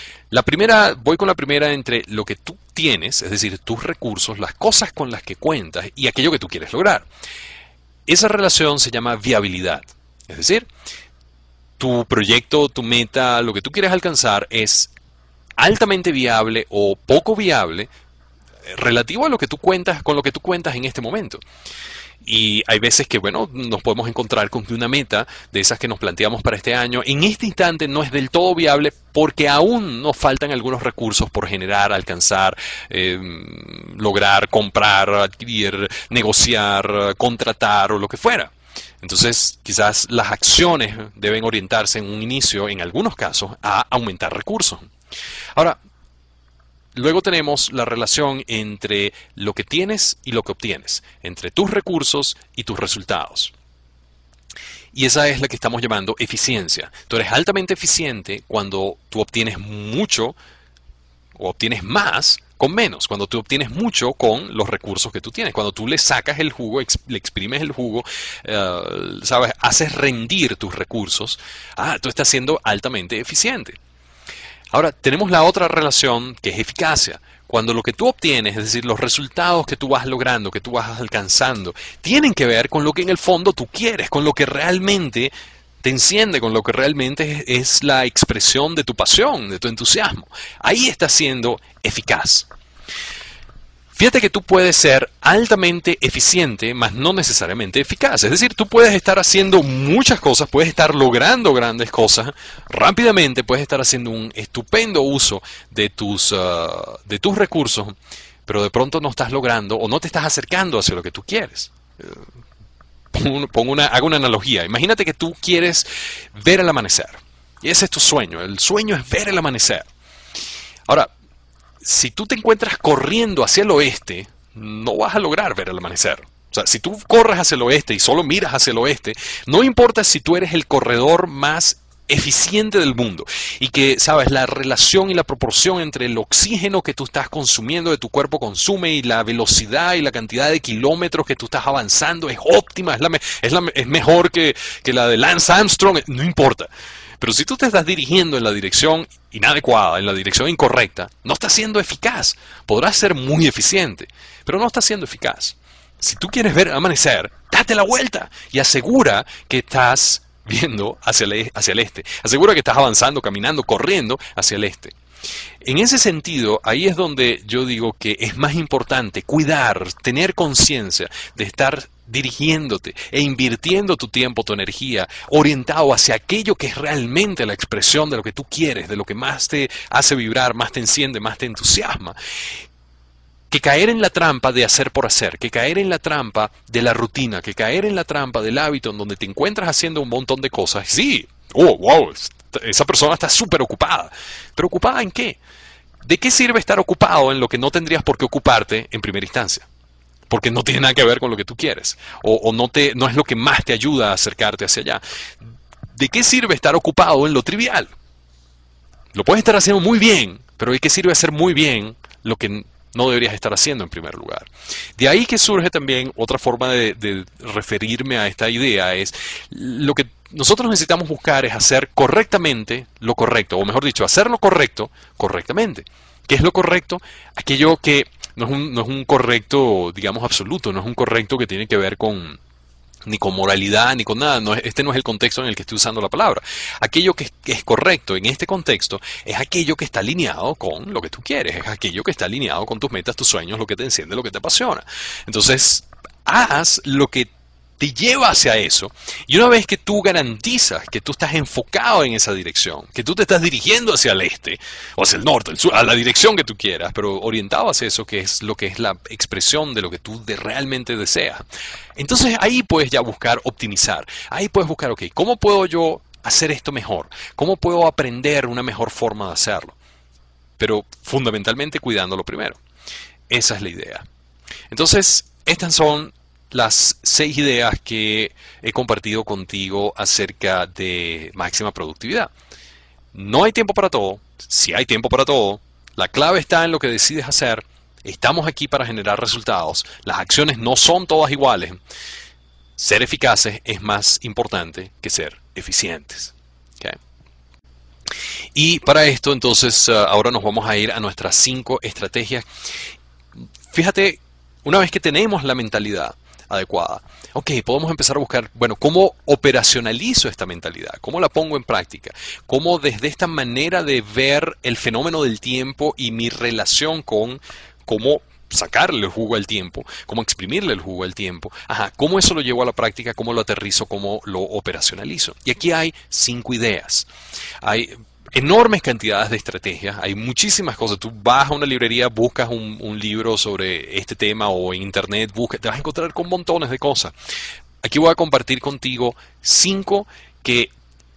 Voy con la primera entre lo que tú tienes, es decir, tus recursos, las cosas con las que cuentas y aquello que tú quieres lograr. Esa relación se llama viabilidad, es decir, tu proyecto, tu meta, lo que tú quieres alcanzar es altamente viable o poco viable relativo a lo que tú cuentas, con lo que tú cuentas en este momento. Y hay veces que, bueno, nos podemos encontrar con que una meta de esas que nos planteamos para este año, en este instante no es del todo viable porque aún nos faltan algunos recursos por generar, alcanzar, lograr, comprar, adquirir, negociar, contratar o lo que fuera. Entonces, quizás las acciones deben orientarse en un inicio, en algunos casos, a aumentar recursos. Ahora, luego tenemos la relación entre lo que tienes y lo que obtienes, entre tus recursos y tus resultados. Y esa es la que estamos llamando eficiencia. Tú eres altamente eficiente cuando tú obtienes mucho o obtienes más con menos, cuando tú obtienes mucho con los recursos que tú tienes, cuando tú le sacas el jugo, le exprimes el jugo, ¿sabes? Haces rendir tus recursos, tú estás siendo altamente eficiente. Ahora, tenemos la otra relación que es eficacia. Cuando lo que tú obtienes, es decir, los resultados que tú vas logrando, que tú vas alcanzando, tienen que ver con lo que en el fondo tú quieres, con lo que realmente te enciende, con lo que realmente es la expresión de tu pasión, de tu entusiasmo. Ahí estás siendo eficaz. Fíjate que tú puedes ser altamente eficiente, mas no necesariamente eficaz. Es decir, tú puedes estar haciendo muchas cosas, puedes estar logrando grandes cosas rápidamente, puedes estar haciendo un estupendo uso de tus recursos, pero de pronto no estás logrando o no te estás acercando hacia lo que tú quieres. Hago una analogía. Imagínate que tú quieres ver el amanecer. Y ese es tu sueño. El sueño es ver el amanecer. Ahora, si tú te encuentras corriendo hacia el oeste, no vas a lograr ver el amanecer. O sea, si tú corres hacia el oeste y solo miras hacia el oeste, no importa si tú eres el corredor más eficiente del mundo y que, sabes, la relación y la proporción entre el oxígeno que tú estás consumiendo, de tu cuerpo consume, y la velocidad y la cantidad de kilómetros que tú estás avanzando es óptima, es mejor que la de Lance Armstrong, no importa. Pero si tú te estás dirigiendo en la dirección inadecuada, en la dirección incorrecta, no estás siendo eficaz. Podrás ser muy eficiente, pero no estás siendo eficaz. Si tú quieres ver amanecer, date la vuelta y asegura que estás viendo hacia el este. Asegura que estás avanzando, caminando, corriendo hacia el este. En ese sentido, ahí es donde yo digo que es más importante cuidar, tener conciencia de estar dirigiéndote e invirtiendo tu tiempo, tu energía, orientado hacia aquello que es realmente la expresión de lo que tú quieres, de lo que más te hace vibrar, más te enciende, más te entusiasma. Que caer en la trampa de hacer por hacer, que caer en la trampa de la rutina, que caer en la trampa del hábito en donde te encuentras haciendo un montón de cosas. Sí, oh, wow, esa persona está súper ocupada. ¿Pero ocupada en qué? ¿De qué sirve estar ocupado en lo que no tendrías por qué ocuparte en primera instancia? Porque no tiene nada que ver con lo que tú quieres, o no es lo que más te ayuda a acercarte hacia allá. ¿De qué sirve estar ocupado en lo trivial? Lo puedes estar haciendo muy bien, pero ¿de qué sirve hacer muy bien lo que no deberías estar haciendo en primer lugar? De ahí que surge también otra forma de referirme a esta idea, es lo que nosotros necesitamos buscar es hacer correctamente lo correcto, o mejor dicho, hacer lo correcto correctamente. ¿Qué es lo correcto? Aquello que no es un correcto, digamos, absoluto, no es un correcto que tiene que ver ni con moralidad, ni con nada. Este no es el contexto en el que estoy usando la palabra. Aquello que es correcto en este contexto es aquello que está alineado con lo que tú quieres, es aquello que está alineado con tus metas, tus sueños, lo que te enciende, lo que te apasiona. Entonces, haz lo que te lleva hacia eso, y una vez que tú garantizas que tú estás enfocado en esa dirección, que tú te estás dirigiendo hacia el este, o hacia el norte, el sur, a la dirección que tú quieras, pero orientado hacia eso, que es la expresión de lo que tú realmente deseas, entonces ahí puedes ya buscar optimizar, ahí puedes buscar, ok, ¿cómo puedo yo hacer esto mejor? ¿Cómo puedo aprender una mejor forma de hacerlo? Pero fundamentalmente cuidándolo primero. Esa es la idea. Entonces, estas son las 6 ideas que he compartido contigo acerca de máxima productividad. No hay tiempo para todo, sí hay tiempo para todo. La clave está en lo que decides hacer. Estamos aquí para generar resultados. Las acciones no son todas iguales. Ser eficaces es más importante que ser eficientes. ¿Okay? Y para esto, entonces, ahora nos vamos a ir a nuestras 5 estrategias. Fíjate, una vez que tenemos la mentalidad adecuada, ok, podemos empezar a buscar, bueno, ¿cómo operacionalizo esta mentalidad? ¿Cómo la pongo en práctica? ¿Cómo desde esta manera de ver el fenómeno del tiempo y mi relación con cómo sacarle el jugo al tiempo, cómo exprimirle el jugo al tiempo, cómo eso lo llevo a la práctica, cómo lo aterrizo, cómo lo operacionalizo? Y aquí hay 5 ideas. Hay enormes cantidades de estrategias, hay muchísimas cosas. Tú vas a una librería, buscas un libro sobre este tema, o en internet te vas a encontrar con montones de cosas. Aquí voy a compartir contigo 5 que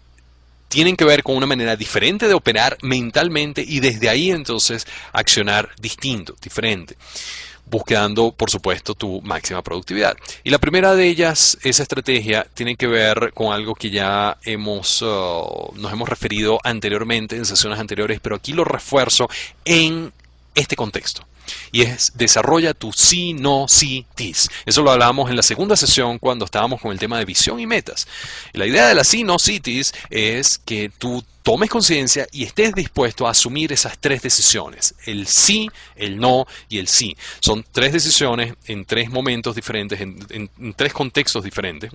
tienen que ver con una manera diferente de operar mentalmente, y desde ahí entonces accionar distinto, diferente, buscando, por supuesto, tu máxima productividad. Y la primera de ellas, esa estrategia, tiene que ver con algo que ya nos hemos referido anteriormente, en sesiones anteriores, pero aquí lo refuerzo en este contexto. Y es: desarrolla tu sí, no, sí, tis. Eso lo hablamos en la segunda sesión cuando estábamos con el tema de visión y metas. Y la idea de la sí, no, sí, tis es que tú tomes conciencia y estés dispuesto a asumir esas 3 decisiones. El sí, el no y el sí. Son 3 decisiones en 3 momentos diferentes, en 3 contextos diferentes.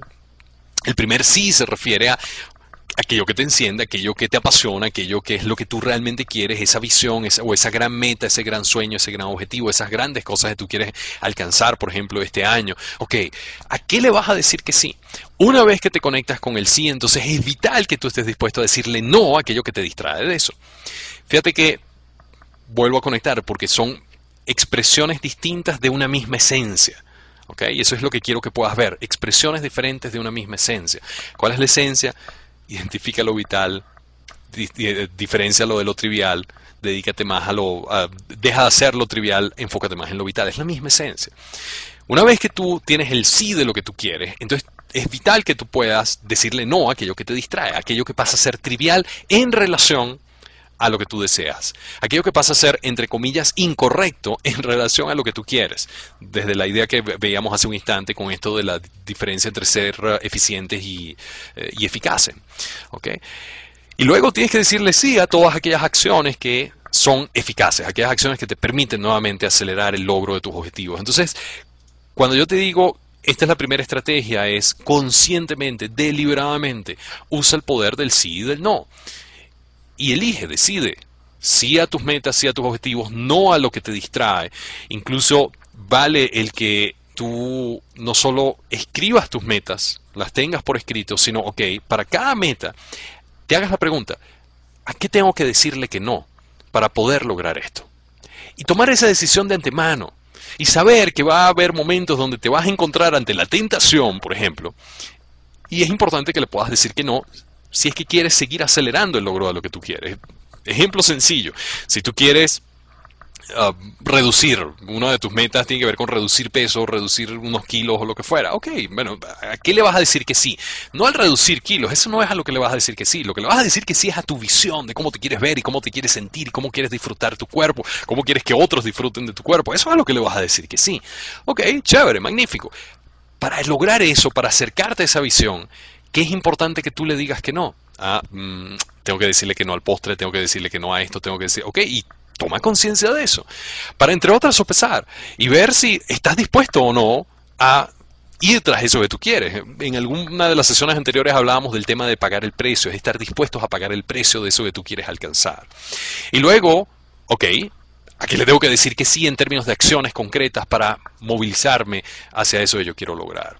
El primer sí se refiere a aquello que te enciende, aquello que te apasiona, aquello que es lo que tú realmente quieres, esa visión, o esa gran meta, ese gran sueño, ese gran objetivo, esas grandes cosas que tú quieres alcanzar, por ejemplo, este año. Ok, ¿a qué le vas a decir que sí? Una vez que te conectas con el sí, entonces es vital que tú estés dispuesto a decirle no a aquello que te distrae de eso. Fíjate que vuelvo a conectar porque son expresiones distintas de una misma esencia. ¿Okay? Y eso es lo que quiero que puedas ver, expresiones diferentes de una misma esencia. ¿Cuál es la esencia? Identifica lo vital, diferéncialo de lo trivial, dedícate más deja de hacer lo trivial, enfócate más en lo vital. Es la misma esencia. Una vez que tú tienes el sí de lo que tú quieres, entonces es vital que tú puedas decirle no a aquello que te distrae, a aquello que pasa a ser trivial en relación a lo que tú deseas. Aquello que pasa a ser, entre comillas, incorrecto en relación a lo que tú quieres. Desde la idea que veíamos hace un instante con esto de la diferencia entre ser eficientes y eficaces. ¿Okay? Y luego tienes que decirle sí a todas aquellas acciones que son eficaces, aquellas acciones que te permiten nuevamente acelerar el logro de tus objetivos. Entonces, cuando yo te digo, esta es la primera estrategia, es conscientemente, deliberadamente, usa el poder del sí y del no. Y elige, decide, sí a tus metas, sí a tus objetivos, no a lo que te distrae. Incluso vale el que tú no solo escribas tus metas, las tengas por escrito, sino, ok, para cada meta, te hagas la pregunta, ¿a qué tengo que decirle que no para poder lograr esto? Y tomar esa decisión de antemano. Y saber que va a haber momentos donde te vas a encontrar ante la tentación, por ejemplo, y es importante que le puedas decir que no, si es que quieres seguir acelerando el logro de lo que tú quieres. Ejemplo sencillo, si tú quieres reducir, una de tus metas tiene que ver con reducir peso, reducir unos kilos o lo que fuera. Ok, bueno, ¿a qué le vas a decir que sí? No al reducir kilos, eso no es a lo que le vas a decir que sí. Lo que le vas a decir que sí es a tu visión de cómo te quieres ver y cómo te quieres sentir y cómo quieres disfrutar tu cuerpo, cómo quieres que otros disfruten de tu cuerpo. Eso es a lo que le vas a decir que sí. Ok, chévere, magnífico. Para lograr eso, para acercarte a esa visión, ¿qué es importante que tú le digas que no? Tengo que decirle que no al postre, tengo que decirle que no a esto, tengo que decir, ok, y toma conciencia de eso, para entre otras sopesar y ver si estás dispuesto o no a ir tras eso que tú quieres. En alguna de las sesiones anteriores hablábamos del tema de pagar el precio, es estar dispuestos a pagar el precio de eso que tú quieres alcanzar. Y luego, ok, ¿a qué le tengo que decir que sí en términos de acciones concretas para movilizarme hacia eso que yo quiero lograr?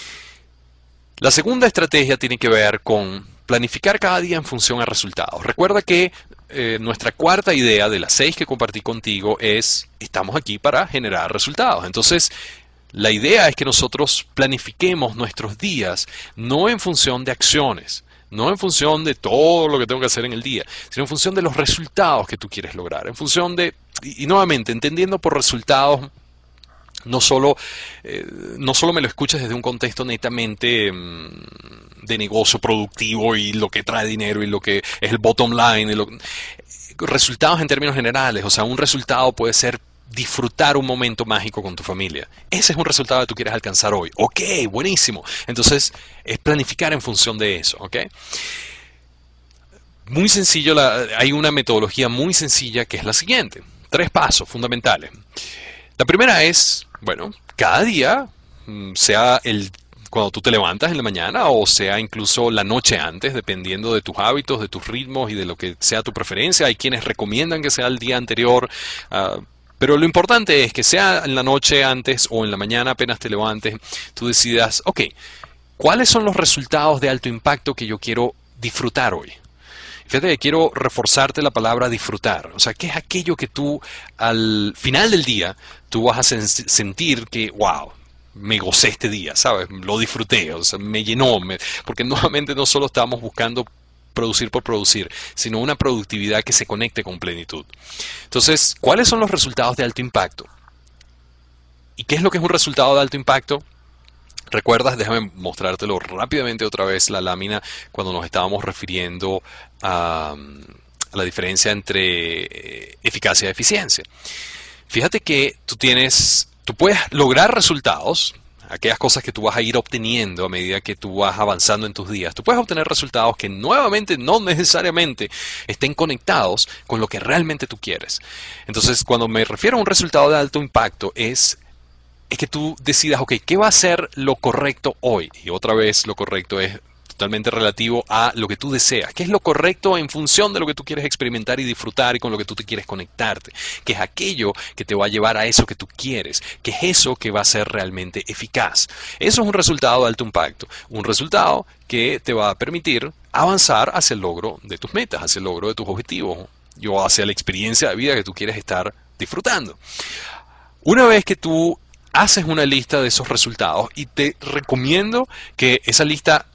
La segunda estrategia tiene que ver con planificar cada día en función a resultados. Recuerda que nuestra cuarta idea de las 6 que compartí contigo es, estamos aquí para generar resultados. Entonces, la idea es que nosotros planifiquemos nuestros días no en función de acciones, no en función de todo lo que tengo que hacer en el día, sino en función de los resultados que tú quieres lograr, en función de, y nuevamente, entendiendo por resultados, no solo me lo escuches desde un contexto netamente de negocio productivo y lo que trae dinero y lo que es el bottom line. Resultados en términos generales, o sea, un resultado puede ser disfrutar un momento mágico con tu familia. Ese es un resultado que tú quieres alcanzar hoy. Ok, buenísimo. Entonces, es planificar en función de eso, ¿ok? Muy sencillo, hay una metodología muy sencilla que es la siguiente. 3 pasos fundamentales. La primera es, bueno, cada día, sea cuando tú te levantas en la mañana o sea incluso la noche antes, dependiendo de tus hábitos, de tus ritmos y de lo que sea tu preferencia. Hay quienes recomiendan que sea el día anterior, pero lo importante es que sea en la noche antes o en la mañana apenas te levantes, tú decidas, ok, ¿cuáles son los resultados de alto impacto que yo quiero disfrutar hoy? Fíjate que quiero reforzarte la palabra disfrutar. O sea, ¿qué es aquello que tú al final del día tú vas a sentir que, wow, me gocé este día, ¿sabes? Lo disfruté, o sea, me llenó. Porque nuevamente no solo estamos buscando producir por producir, sino una productividad que se conecte con plenitud. Entonces, ¿cuáles son los resultados de alto impacto? ¿Y qué es lo que es un resultado de alto impacto? ¿Recuerdas? Déjame mostrártelo rápidamente otra vez la lámina cuando nos estábamos refiriendo a la diferencia entre eficacia y eficiencia. Fíjate que tú puedes lograr resultados, aquellas cosas que tú vas a ir obteniendo a medida que tú vas avanzando en tus días. Tú puedes obtener resultados que nuevamente no necesariamente estén conectados con lo que realmente tú quieres. Entonces, cuando me refiero a un resultado de alto impacto es que tú decidas, ok, ¿qué va a ser lo correcto hoy? Y otra vez lo correcto es totalmente relativo a lo que tú deseas. ¿Qué es lo correcto en función de lo que tú quieres experimentar y disfrutar y con lo que tú te quieres conectarte? ¿Qué es aquello que te va a llevar a eso que tú quieres? ¿Qué es eso que va a ser realmente eficaz? Eso es un resultado de alto impacto. Un resultado que te va a permitir avanzar hacia el logro de tus metas, hacia el logro de tus objetivos o hacia la experiencia de vida que tú quieres estar disfrutando. Una vez que tú haces una lista de esos resultados, y te recomiendo que esa lista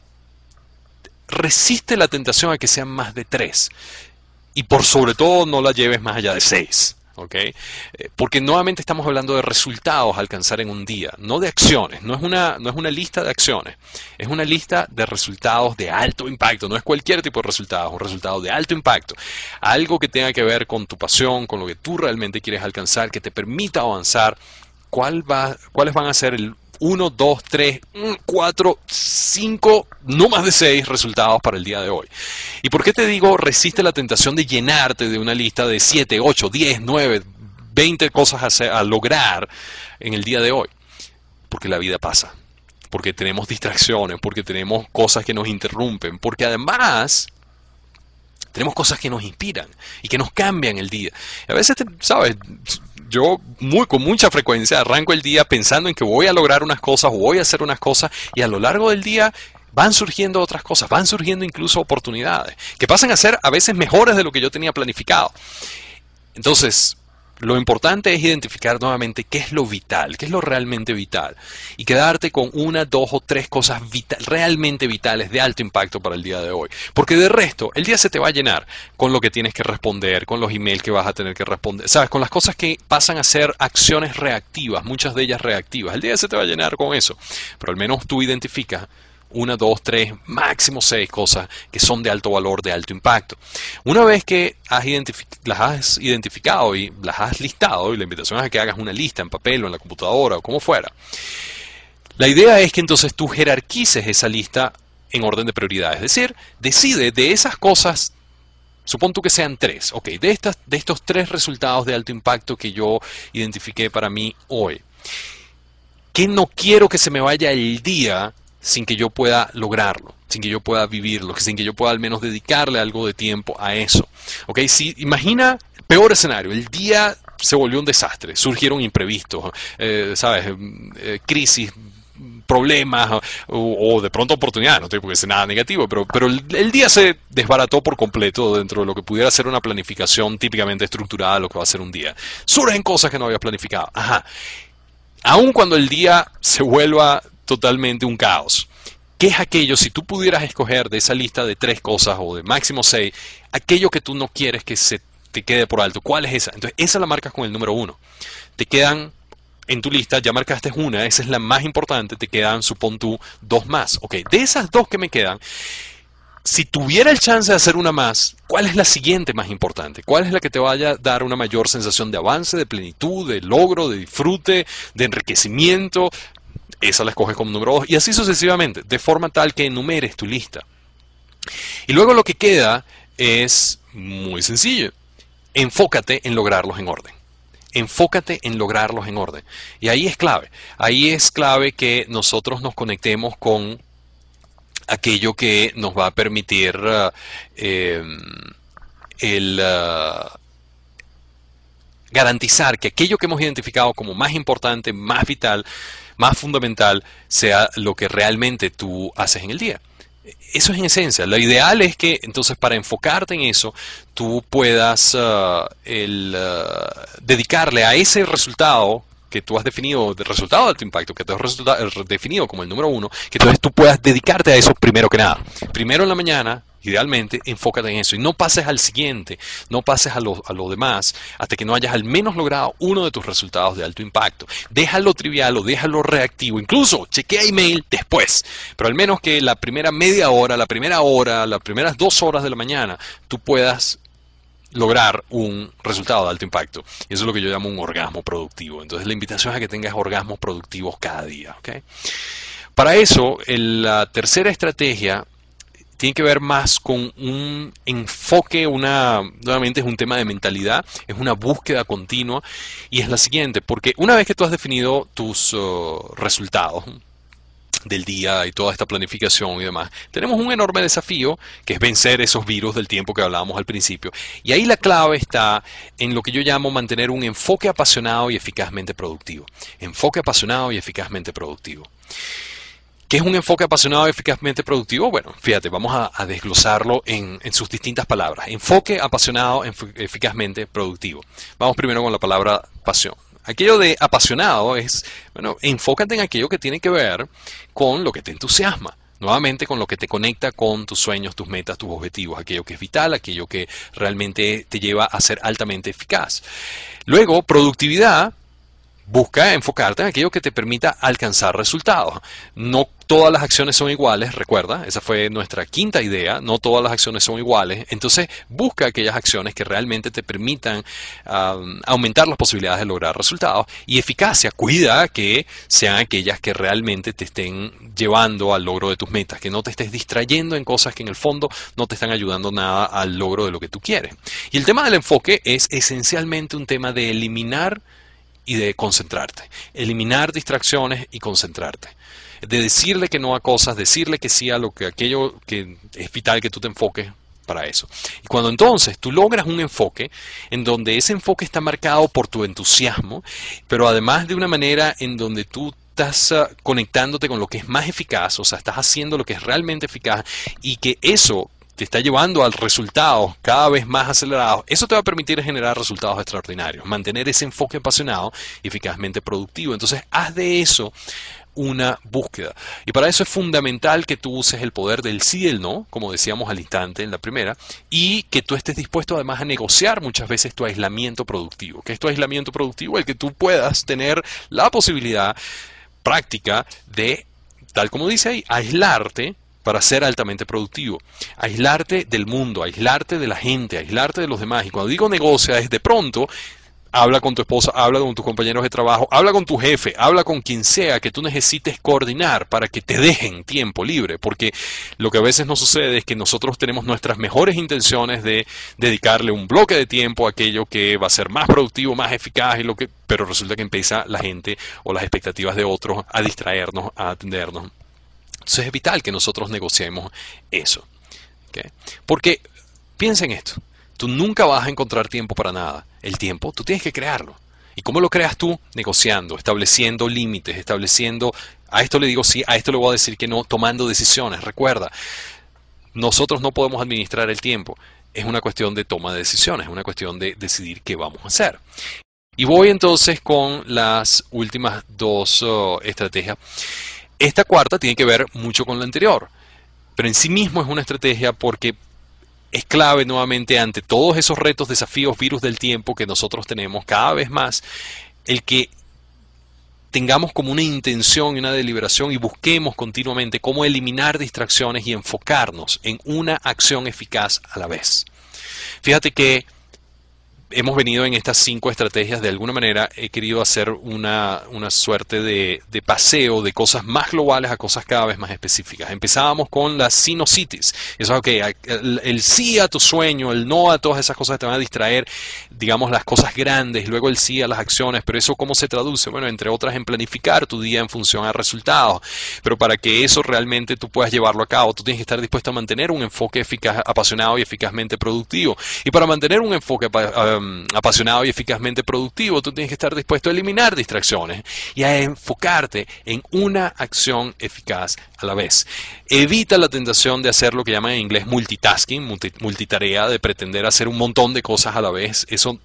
resiste la tentación a que sean más de 3 y por sobre todo no la lleves más allá de 6, ¿ok? Porque nuevamente estamos hablando de resultados a alcanzar en un día, no de acciones, no es una lista de acciones, es una lista de resultados de alto impacto, no es cualquier tipo de resultado, es un resultado de alto impacto, algo que tenga que ver con tu pasión, con lo que tú realmente quieres alcanzar, que te permita avanzar. ¿Cuáles van a ser el uno, 2, 3, 4, 5, no más de 6 resultados para el día de hoy? ¿Y por qué te digo resiste la tentación de llenarte de una lista de 7, 8, 10, 9, 20 cosas a lograr en el día de hoy? Porque la vida pasa, porque tenemos distracciones, porque tenemos cosas que nos interrumpen, porque además tenemos cosas que nos inspiran y que nos cambian el día. A veces, ¿sabes? Yo con mucha frecuencia arranco el día pensando en que voy a lograr unas cosas o voy a hacer unas cosas, y a lo largo del día van surgiendo otras cosas, van surgiendo incluso oportunidades que pasan a ser a veces mejores de lo que yo tenía planificado. Entonces, lo importante es identificar nuevamente qué es lo vital, qué es lo realmente vital, y quedarte con una, dos o tres cosas realmente vitales de alto impacto para el día de hoy. Porque de resto, el día se te va a llenar con lo que tienes que responder, con los emails que vas a tener que responder, ¿sabes? Con las cosas que pasan a ser acciones reactivas, muchas de ellas reactivas. El día se te va a llenar con eso, pero al menos tú identificas una, dos, tres, máximo 6 cosas que son de alto valor, de alto impacto. Una vez que las has identificado y las has listado, y la invitación es a que hagas una lista en papel o en la computadora o como fuera, la idea es que entonces tú jerarquices esa lista en orden de prioridades. Es decir, decide de esas cosas, supón tú que sean 3, ok, de estos 3 resultados de alto impacto que yo identifiqué para mí hoy, ¿qué no quiero que se me vaya el día sin que yo pueda lograrlo, sin que yo pueda vivirlo, sin que yo pueda al menos dedicarle algo de tiempo a eso? ¿Ok? Si imagina el peor escenario, el día se volvió un desastre, surgieron imprevistos, ¿sabes? Crisis, problemas o de pronto oportunidades, no estoy porque es nada negativo, pero el día se desbarató por completo dentro de lo que pudiera ser una planificación típicamente estructurada de lo que va a ser un día. Surgen cosas que no habías planificado. Ajá. Aun cuando el día se vuelva totalmente un caos, ¿qué es aquello, si tú pudieras escoger de esa lista de 3 cosas o de máximo 6, aquello que tú no quieres que se te quede por alto? ¿Cuál es esa? Entonces esa la marcas con el número 1. Te quedan en tu lista, ya marcaste una, esa es la más importante, te quedan, supón tú, 2 más. Ok, de esas 2 que me quedan, si tuviera el chance de hacer una más, ¿cuál es la siguiente más importante? ¿Cuál es la que te vaya a dar una mayor sensación de avance, de plenitud, de logro, de disfrute, de enriquecimiento? Esa la escoges como número 2 y así sucesivamente, de forma tal que enumeres tu lista. Y luego lo que queda es muy sencillo. Enfócate en lograrlos en orden. Enfócate en lograrlos en orden. Y ahí es clave. Ahí es clave que nosotros nos conectemos con aquello que nos va a permitir garantizar que aquello que hemos identificado como más importante, más vital, más fundamental, sea lo que realmente tú haces en el día. Eso es en esencia. Lo ideal es que entonces para enfocarte en eso, tú puedas dedicarle a ese resultado que tú has definido, de resultado de alto impacto, que tú has definido como el número 1, que entonces tú puedas dedicarte a eso primero que nada. Primero en la mañana, idealmente, enfócate en eso y no pases al siguiente, no pases a lo demás hasta que no hayas al menos logrado uno de tus resultados de alto impacto. Déjalo trivial o déjalo reactivo, incluso chequea email después, pero al menos que la primera media hora, la primera hora, las primeras 2 horas de la mañana, tú puedas lograr un resultado de alto impacto. Y eso es lo que yo llamo un orgasmo productivo. Entonces la invitación es a que tengas orgasmos productivos cada día. ¿Okay? Para eso, la tercera estrategia tiene que ver más con un enfoque, nuevamente es un tema de mentalidad, es una búsqueda continua, y es la siguiente, porque una vez que tú has definido tus resultados del día y toda esta planificación y demás, tenemos un enorme desafío que es vencer esos virus del tiempo que hablábamos al principio. Y ahí la clave está en lo que yo llamo mantener un enfoque apasionado y eficazmente productivo. Enfoque apasionado y eficazmente productivo. ¿Qué es un enfoque apasionado y eficazmente productivo? Bueno, fíjate, vamos a desglosarlo en sus distintas palabras. Enfoque apasionado, eficazmente productivo. Vamos primero con la palabra pasión. Aquello de apasionado es, bueno, enfócate en aquello que tiene que ver con lo que te entusiasma, nuevamente con lo que te conecta con tus sueños, tus metas, tus objetivos, aquello que es vital, aquello que realmente te lleva a ser altamente eficaz. Luego, productividad. Busca enfocarte en aquello que te permita alcanzar resultados. No todas las acciones son iguales, recuerda, esa fue nuestra quinta idea, no todas las acciones son iguales. Entonces, busca aquellas acciones que realmente te permitan aumentar las posibilidades de lograr resultados. Y eficacia, cuida que sean aquellas que realmente te estén llevando al logro de tus metas, que no te estés distrayendo en cosas que en el fondo no te están ayudando nada al logro de lo que tú quieres. Y el tema del enfoque es esencialmente un tema de eliminar y de concentrarte, eliminar distracciones y concentrarte, de decirle que no a cosas, decirle que sí a aquello que es vital que tú te enfoques para eso. Y cuando entonces tú logras un enfoque en donde ese enfoque está marcado por tu entusiasmo, pero además de una manera en donde tú estás conectándote con lo que es más eficaz, o sea, estás haciendo lo que es realmente eficaz y que eso te está llevando al resultado cada vez más acelerado, eso te va a permitir generar resultados extraordinarios, mantener ese enfoque apasionado y eficazmente productivo. Entonces, haz de eso una búsqueda. Y para eso es fundamental que tú uses el poder del sí y el no, como decíamos al instante en la primera, y que tú estés dispuesto además a negociar muchas veces tu aislamiento productivo. ¿Qué es tu aislamiento productivo? El que tú puedas tener la posibilidad práctica de, tal como dice ahí, aislarte para ser altamente productivo, aislarte del mundo, aislarte de la gente, aislarte de los demás. Y cuando digo negocia es de pronto, habla con tu esposa, habla con tus compañeros de trabajo, habla con tu jefe, habla con quien sea que tú necesites coordinar para que te dejen tiempo libre, porque lo que a veces nos sucede es que nosotros tenemos nuestras mejores intenciones de dedicarle un bloque de tiempo a aquello que va a ser más productivo, más eficaz, pero resulta que empieza la gente o las expectativas de otros a distraernos, a atendernos. Entonces es vital que nosotros negociemos eso. ¿Okay? Porque piensa en esto, tú nunca vas a encontrar tiempo para nada. El tiempo tú tienes que crearlo. ¿Y cómo lo creas tú? Negociando, estableciendo límites, estableciendo, a esto le digo sí, a esto le voy a decir que no, tomando decisiones. Recuerda, nosotros no podemos administrar el tiempo. Es una cuestión de toma de decisiones, es una cuestión de decidir qué vamos a hacer. Y voy entonces con las últimas dos estrategias. Esta cuarta tiene que ver mucho con la anterior, pero en sí mismo es una estrategia porque es clave nuevamente ante todos esos retos, desafíos, virus del tiempo que nosotros tenemos cada vez más, el que tengamos como una intención y una deliberación y busquemos continuamente cómo eliminar distracciones y enfocarnos en una acción eficaz a la vez. Fíjate que hemos venido en estas 5 estrategias, de alguna manera he querido hacer una suerte de paseo de cosas más globales a cosas cada vez más específicas. Empezábamos con las sinocitis. Eso es okay, el sí a tu sueño, el no a todas esas cosas que te van a distraer, digamos las cosas grandes, luego el sí a las acciones, pero eso ¿cómo se traduce? Bueno, entre otras en planificar tu día en función a resultados, pero para que eso realmente tú puedas llevarlo a cabo, tú tienes que estar dispuesto a mantener un enfoque eficaz, apasionado y eficazmente productivo. Y para mantener un enfoque apasionado y eficazmente productivo, tú tienes que estar dispuesto a eliminar distracciones y a enfocarte en una acción eficaz a la vez. Evita la tentación de hacer lo que llaman en inglés multitasking, multitarea, de pretender hacer un montón de cosas a la vez. Eso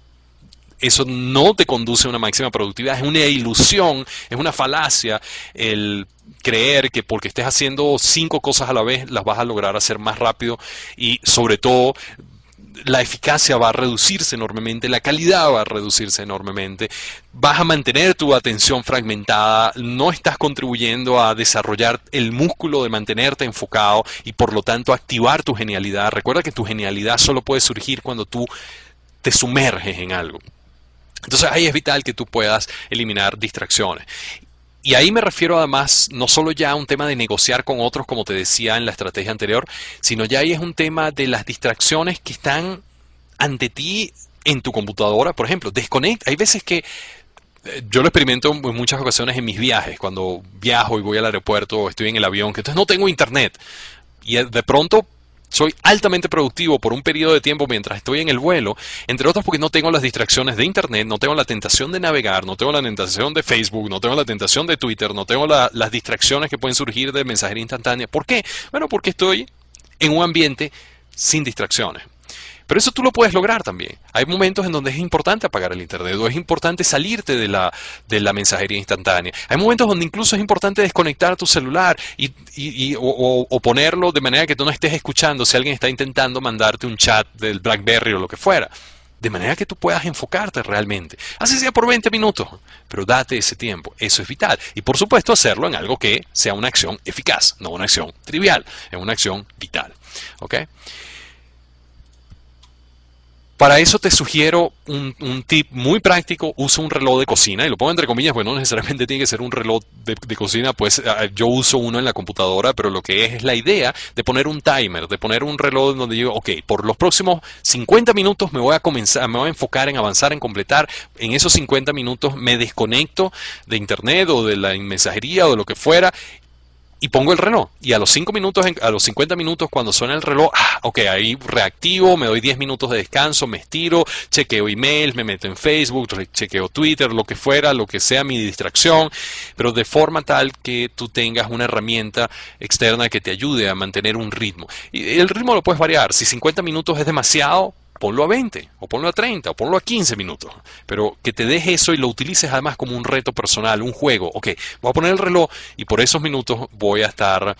no te conduce a una máxima productividad, es una ilusión, es una falacia el creer que porque estés haciendo 5 cosas a la vez las vas a lograr hacer más rápido y sobre todo la eficacia va a reducirse enormemente, la calidad va a reducirse enormemente, vas a mantener tu atención fragmentada, no estás contribuyendo a desarrollar el músculo de mantenerte enfocado y por lo tanto activar tu genialidad. Recuerda que tu genialidad solo puede surgir cuando tú te sumerges en algo. Entonces ahí es vital que tú puedas eliminar distracciones. Y ahí me refiero además no solo ya a un tema de negociar con otros, como te decía en la estrategia anterior, sino ya ahí es un tema de las distracciones que están ante ti en tu computadora. Por ejemplo, desconecta. Hay veces que yo lo experimento en muchas ocasiones en mis viajes, cuando viajo y voy al aeropuerto o estoy en el avión, que entonces no tengo internet. Y de pronto soy altamente productivo por un periodo de tiempo mientras estoy en el vuelo, entre otros porque no tengo las distracciones de internet, no tengo la tentación de navegar, no tengo la tentación de Facebook, no tengo la tentación de Twitter, no tengo las distracciones que pueden surgir de mensajería instantánea. ¿Por qué? Bueno, porque estoy en un ambiente sin distracciones. Pero eso tú lo puedes lograr también. Hay momentos en donde es importante apagar el internet o es importante salirte de la mensajería instantánea. Hay momentos donde incluso es importante desconectar tu celular o ponerlo de manera que tú no estés escuchando si alguien está intentando mandarte un chat del BlackBerry o lo que fuera. De manera que tú puedas enfocarte realmente. Así sea por 20 minutos, pero date ese tiempo. Eso es vital. Y por supuesto hacerlo en algo que sea una acción eficaz, no una acción trivial, es una acción vital. ¿Ok? Para eso te sugiero un tip muy práctico. Usa un reloj de cocina, y lo pongo entre comillas, porque no necesariamente tiene que ser un reloj de cocina, pues yo uso uno en la computadora, pero lo que es la idea de poner un timer, de poner un reloj donde digo, ok, por los próximos 50 minutos me voy a enfocar en avanzar, en completar. En esos 50 minutos me desconecto de internet o de la mensajería o de lo que fuera, y pongo el reloj. Y a los 5 minutos, a los 50 minutos, cuando suena el reloj, ok, ahí reactivo, me doy 10 minutos de descanso, me estiro, chequeo emails, me meto en Facebook, chequeo Twitter, lo que fuera, lo que sea mi distracción, pero de forma tal que tú tengas una herramienta externa que te ayude a mantener un ritmo. Y el ritmo lo puedes variar. Si 50 minutos es demasiado, ponlo a 20, o ponlo a 30, o ponlo a 15 minutos. Pero que te deje eso y lo utilices además como un reto personal, un juego. Ok, voy a poner el reloj y por esos minutos voy a estar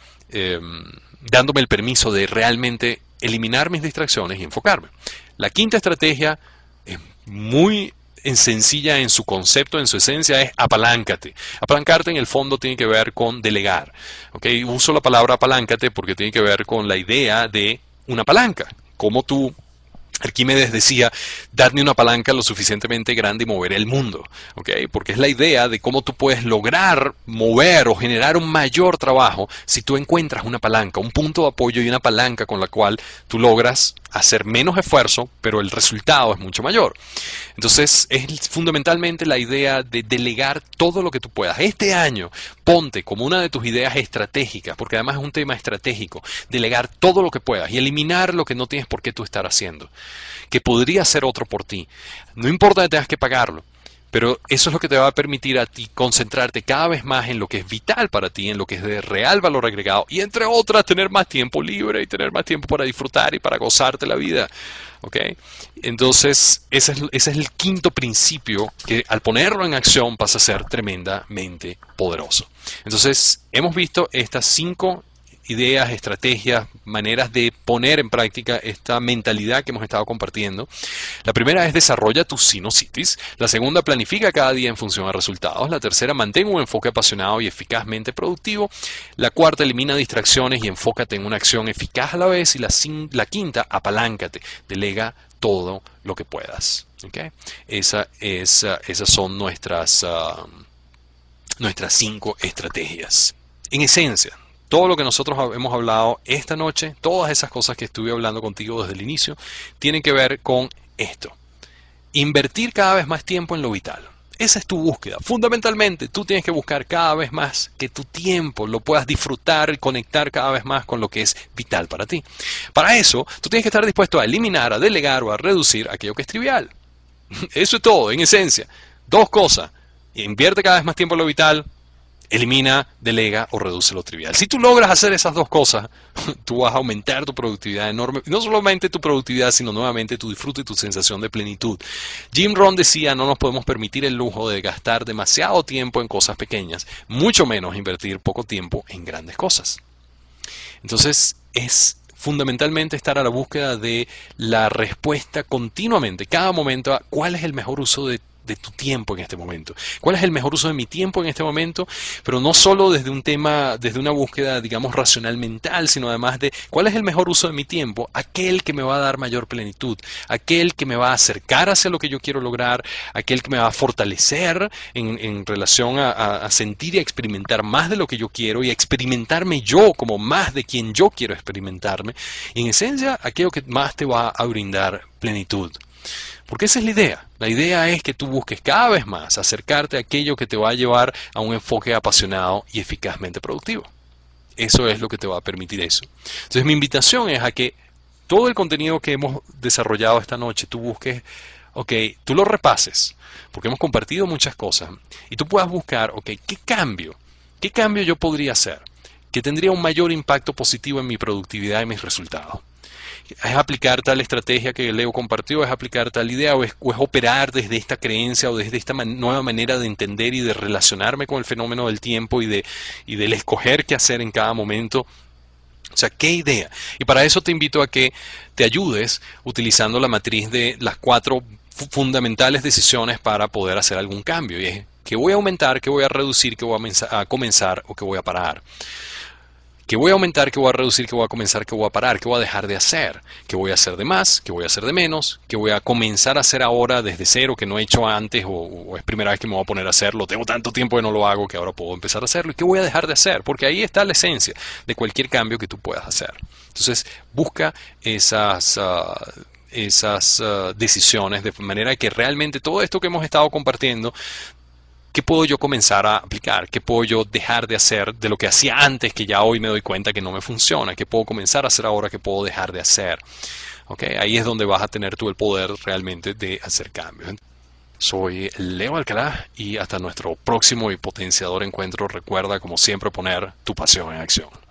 dándome el permiso de realmente eliminar mis distracciones y enfocarme. La quinta estrategia es muy sencilla en su concepto, en su esencia, es apaláncate. Apalancarte en el fondo tiene que ver con delegar. ¿Okay? Uso la palabra apaláncate porque tiene que ver con la idea de una palanca. Como tú, Arquímedes decía, dadme una palanca lo suficientemente grande y moveré el mundo, ¿ok? Porque es la idea de cómo tú puedes lograr mover o generar un mayor trabajo si tú encuentras una palanca, un punto de apoyo y una palanca con la cual tú logras hacer menos esfuerzo, pero el resultado es mucho mayor. Entonces, es fundamentalmente la idea de delegar todo lo que tú puedas. Este año, ponte como una de tus ideas estratégicas, porque además es un tema estratégico, delegar todo lo que puedas y eliminar lo que no tienes por qué tú estar haciendo, que podría hacer otro por ti. No importa que tengas que pagarlo, pero eso es lo que te va a permitir a ti concentrarte cada vez más en lo que es vital para ti, en lo que es de real valor agregado y entre otras tener más tiempo libre y tener más tiempo para disfrutar y para gozarte la vida. ¿Okay? Entonces, ese es el quinto principio que al ponerlo en acción pasa a ser tremendamente poderoso. Entonces, hemos visto estas 5 ideas, estrategias, maneras de poner en práctica esta mentalidad que hemos estado compartiendo. La primera es desarrolla tu sinusitis. La segunda, planifica cada día en función a resultados. La tercera, mantén un enfoque apasionado y eficazmente productivo. La cuarta, elimina distracciones y enfócate en una acción eficaz a la vez. Y la quinta, apaláncate, delega todo lo que puedas. ¿Okay? Esas son nuestras 5 estrategias. En esencia, todo lo que nosotros hemos hablado esta noche, todas esas cosas que estuve hablando contigo desde el inicio, tienen que ver con esto. Invertir cada vez más tiempo en lo vital. Esa es tu búsqueda. Fundamentalmente, tú tienes que buscar cada vez más que tu tiempo lo puedas disfrutar y conectar cada vez más con lo que es vital para ti. Para eso, tú tienes que estar dispuesto a eliminar, a delegar o a reducir aquello que es trivial. Eso es todo, en esencia. 2 cosas. Invierte cada vez más tiempo en lo vital. Elimina, delega o reduce lo trivial. Si tú logras hacer esas 2 cosas, tú vas a aumentar tu productividad enorme. No solamente tu productividad, sino nuevamente tu disfrute y tu sensación de plenitud. Jim Rohn decía, no nos podemos permitir el lujo de gastar demasiado tiempo en cosas pequeñas, mucho menos invertir poco tiempo en grandes cosas. Entonces, es fundamentalmente estar a la búsqueda de la respuesta continuamente, cada momento, a cuál es el mejor uso de tu tiempo en este momento. ¿Cuál es el mejor uso de mi tiempo en este momento? Pero no solo desde un tema, desde una búsqueda, digamos, racional mental, sino además de cuál es el mejor uso de mi tiempo, aquel que me va a dar mayor plenitud, aquel que me va a acercar hacia lo que yo quiero lograr, aquel que me va a fortalecer en relación a sentir y a experimentar más de lo que yo quiero y a experimentarme yo como más de quien yo quiero experimentarme. Y en esencia, aquello que más te va a brindar plenitud. Porque esa es la idea. La idea es que tú busques cada vez más acercarte a aquello que te va a llevar a un enfoque apasionado y eficazmente productivo. Eso es lo que te va a permitir eso. Entonces mi invitación es a que todo el contenido que hemos desarrollado esta noche, tú busques, ok, tú lo repases, porque hemos compartido muchas cosas, y tú puedas buscar, ok, ¿qué cambio yo podría hacer que tendría un mayor impacto positivo en mi productividad y mis resultados? ¿Es aplicar tal estrategia que Leo compartió? ¿Es aplicar tal idea? ¿O es operar desde esta creencia o desde esta nueva manera de entender y de relacionarme con el fenómeno del tiempo y del escoger qué hacer en cada momento? O sea, ¿qué idea? Y para eso te invito a que te ayudes utilizando la matriz de las 4 fundamentales decisiones para poder hacer algún cambio. Y es, ¿qué voy a aumentar? ¿Qué voy a reducir? ¿Qué voy a comenzar? ¿O qué voy a parar? ¿Qué voy a aumentar? ¿Qué voy a reducir? ¿Qué voy a comenzar? ¿Qué voy a parar? ¿Qué voy a dejar de hacer? ¿Qué voy a hacer de más? ¿Qué voy a hacer de menos? ¿Qué voy a comenzar a hacer ahora desde cero que no he hecho antes o es primera vez que me voy a poner a hacerlo? Tengo tanto tiempo que no lo hago que ahora puedo empezar a hacerlo. ¿Y qué voy a dejar de hacer? Porque ahí está la esencia de cualquier cambio que tú puedas hacer. Entonces, busca esas decisiones de manera que realmente todo esto que hemos estado compartiendo, ¿qué puedo yo comenzar a aplicar? ¿Qué puedo yo dejar de hacer de lo que hacía antes que ya hoy me doy cuenta que no me funciona? ¿Qué puedo comenzar a hacer ahora que puedo dejar de hacer? ¿Okay? Ahí es donde vas a tener tú el poder realmente de hacer cambios. Soy Leo Alcalá y hasta nuestro próximo y potenciador encuentro. Recuerda, como siempre, poner tu pasión en acción.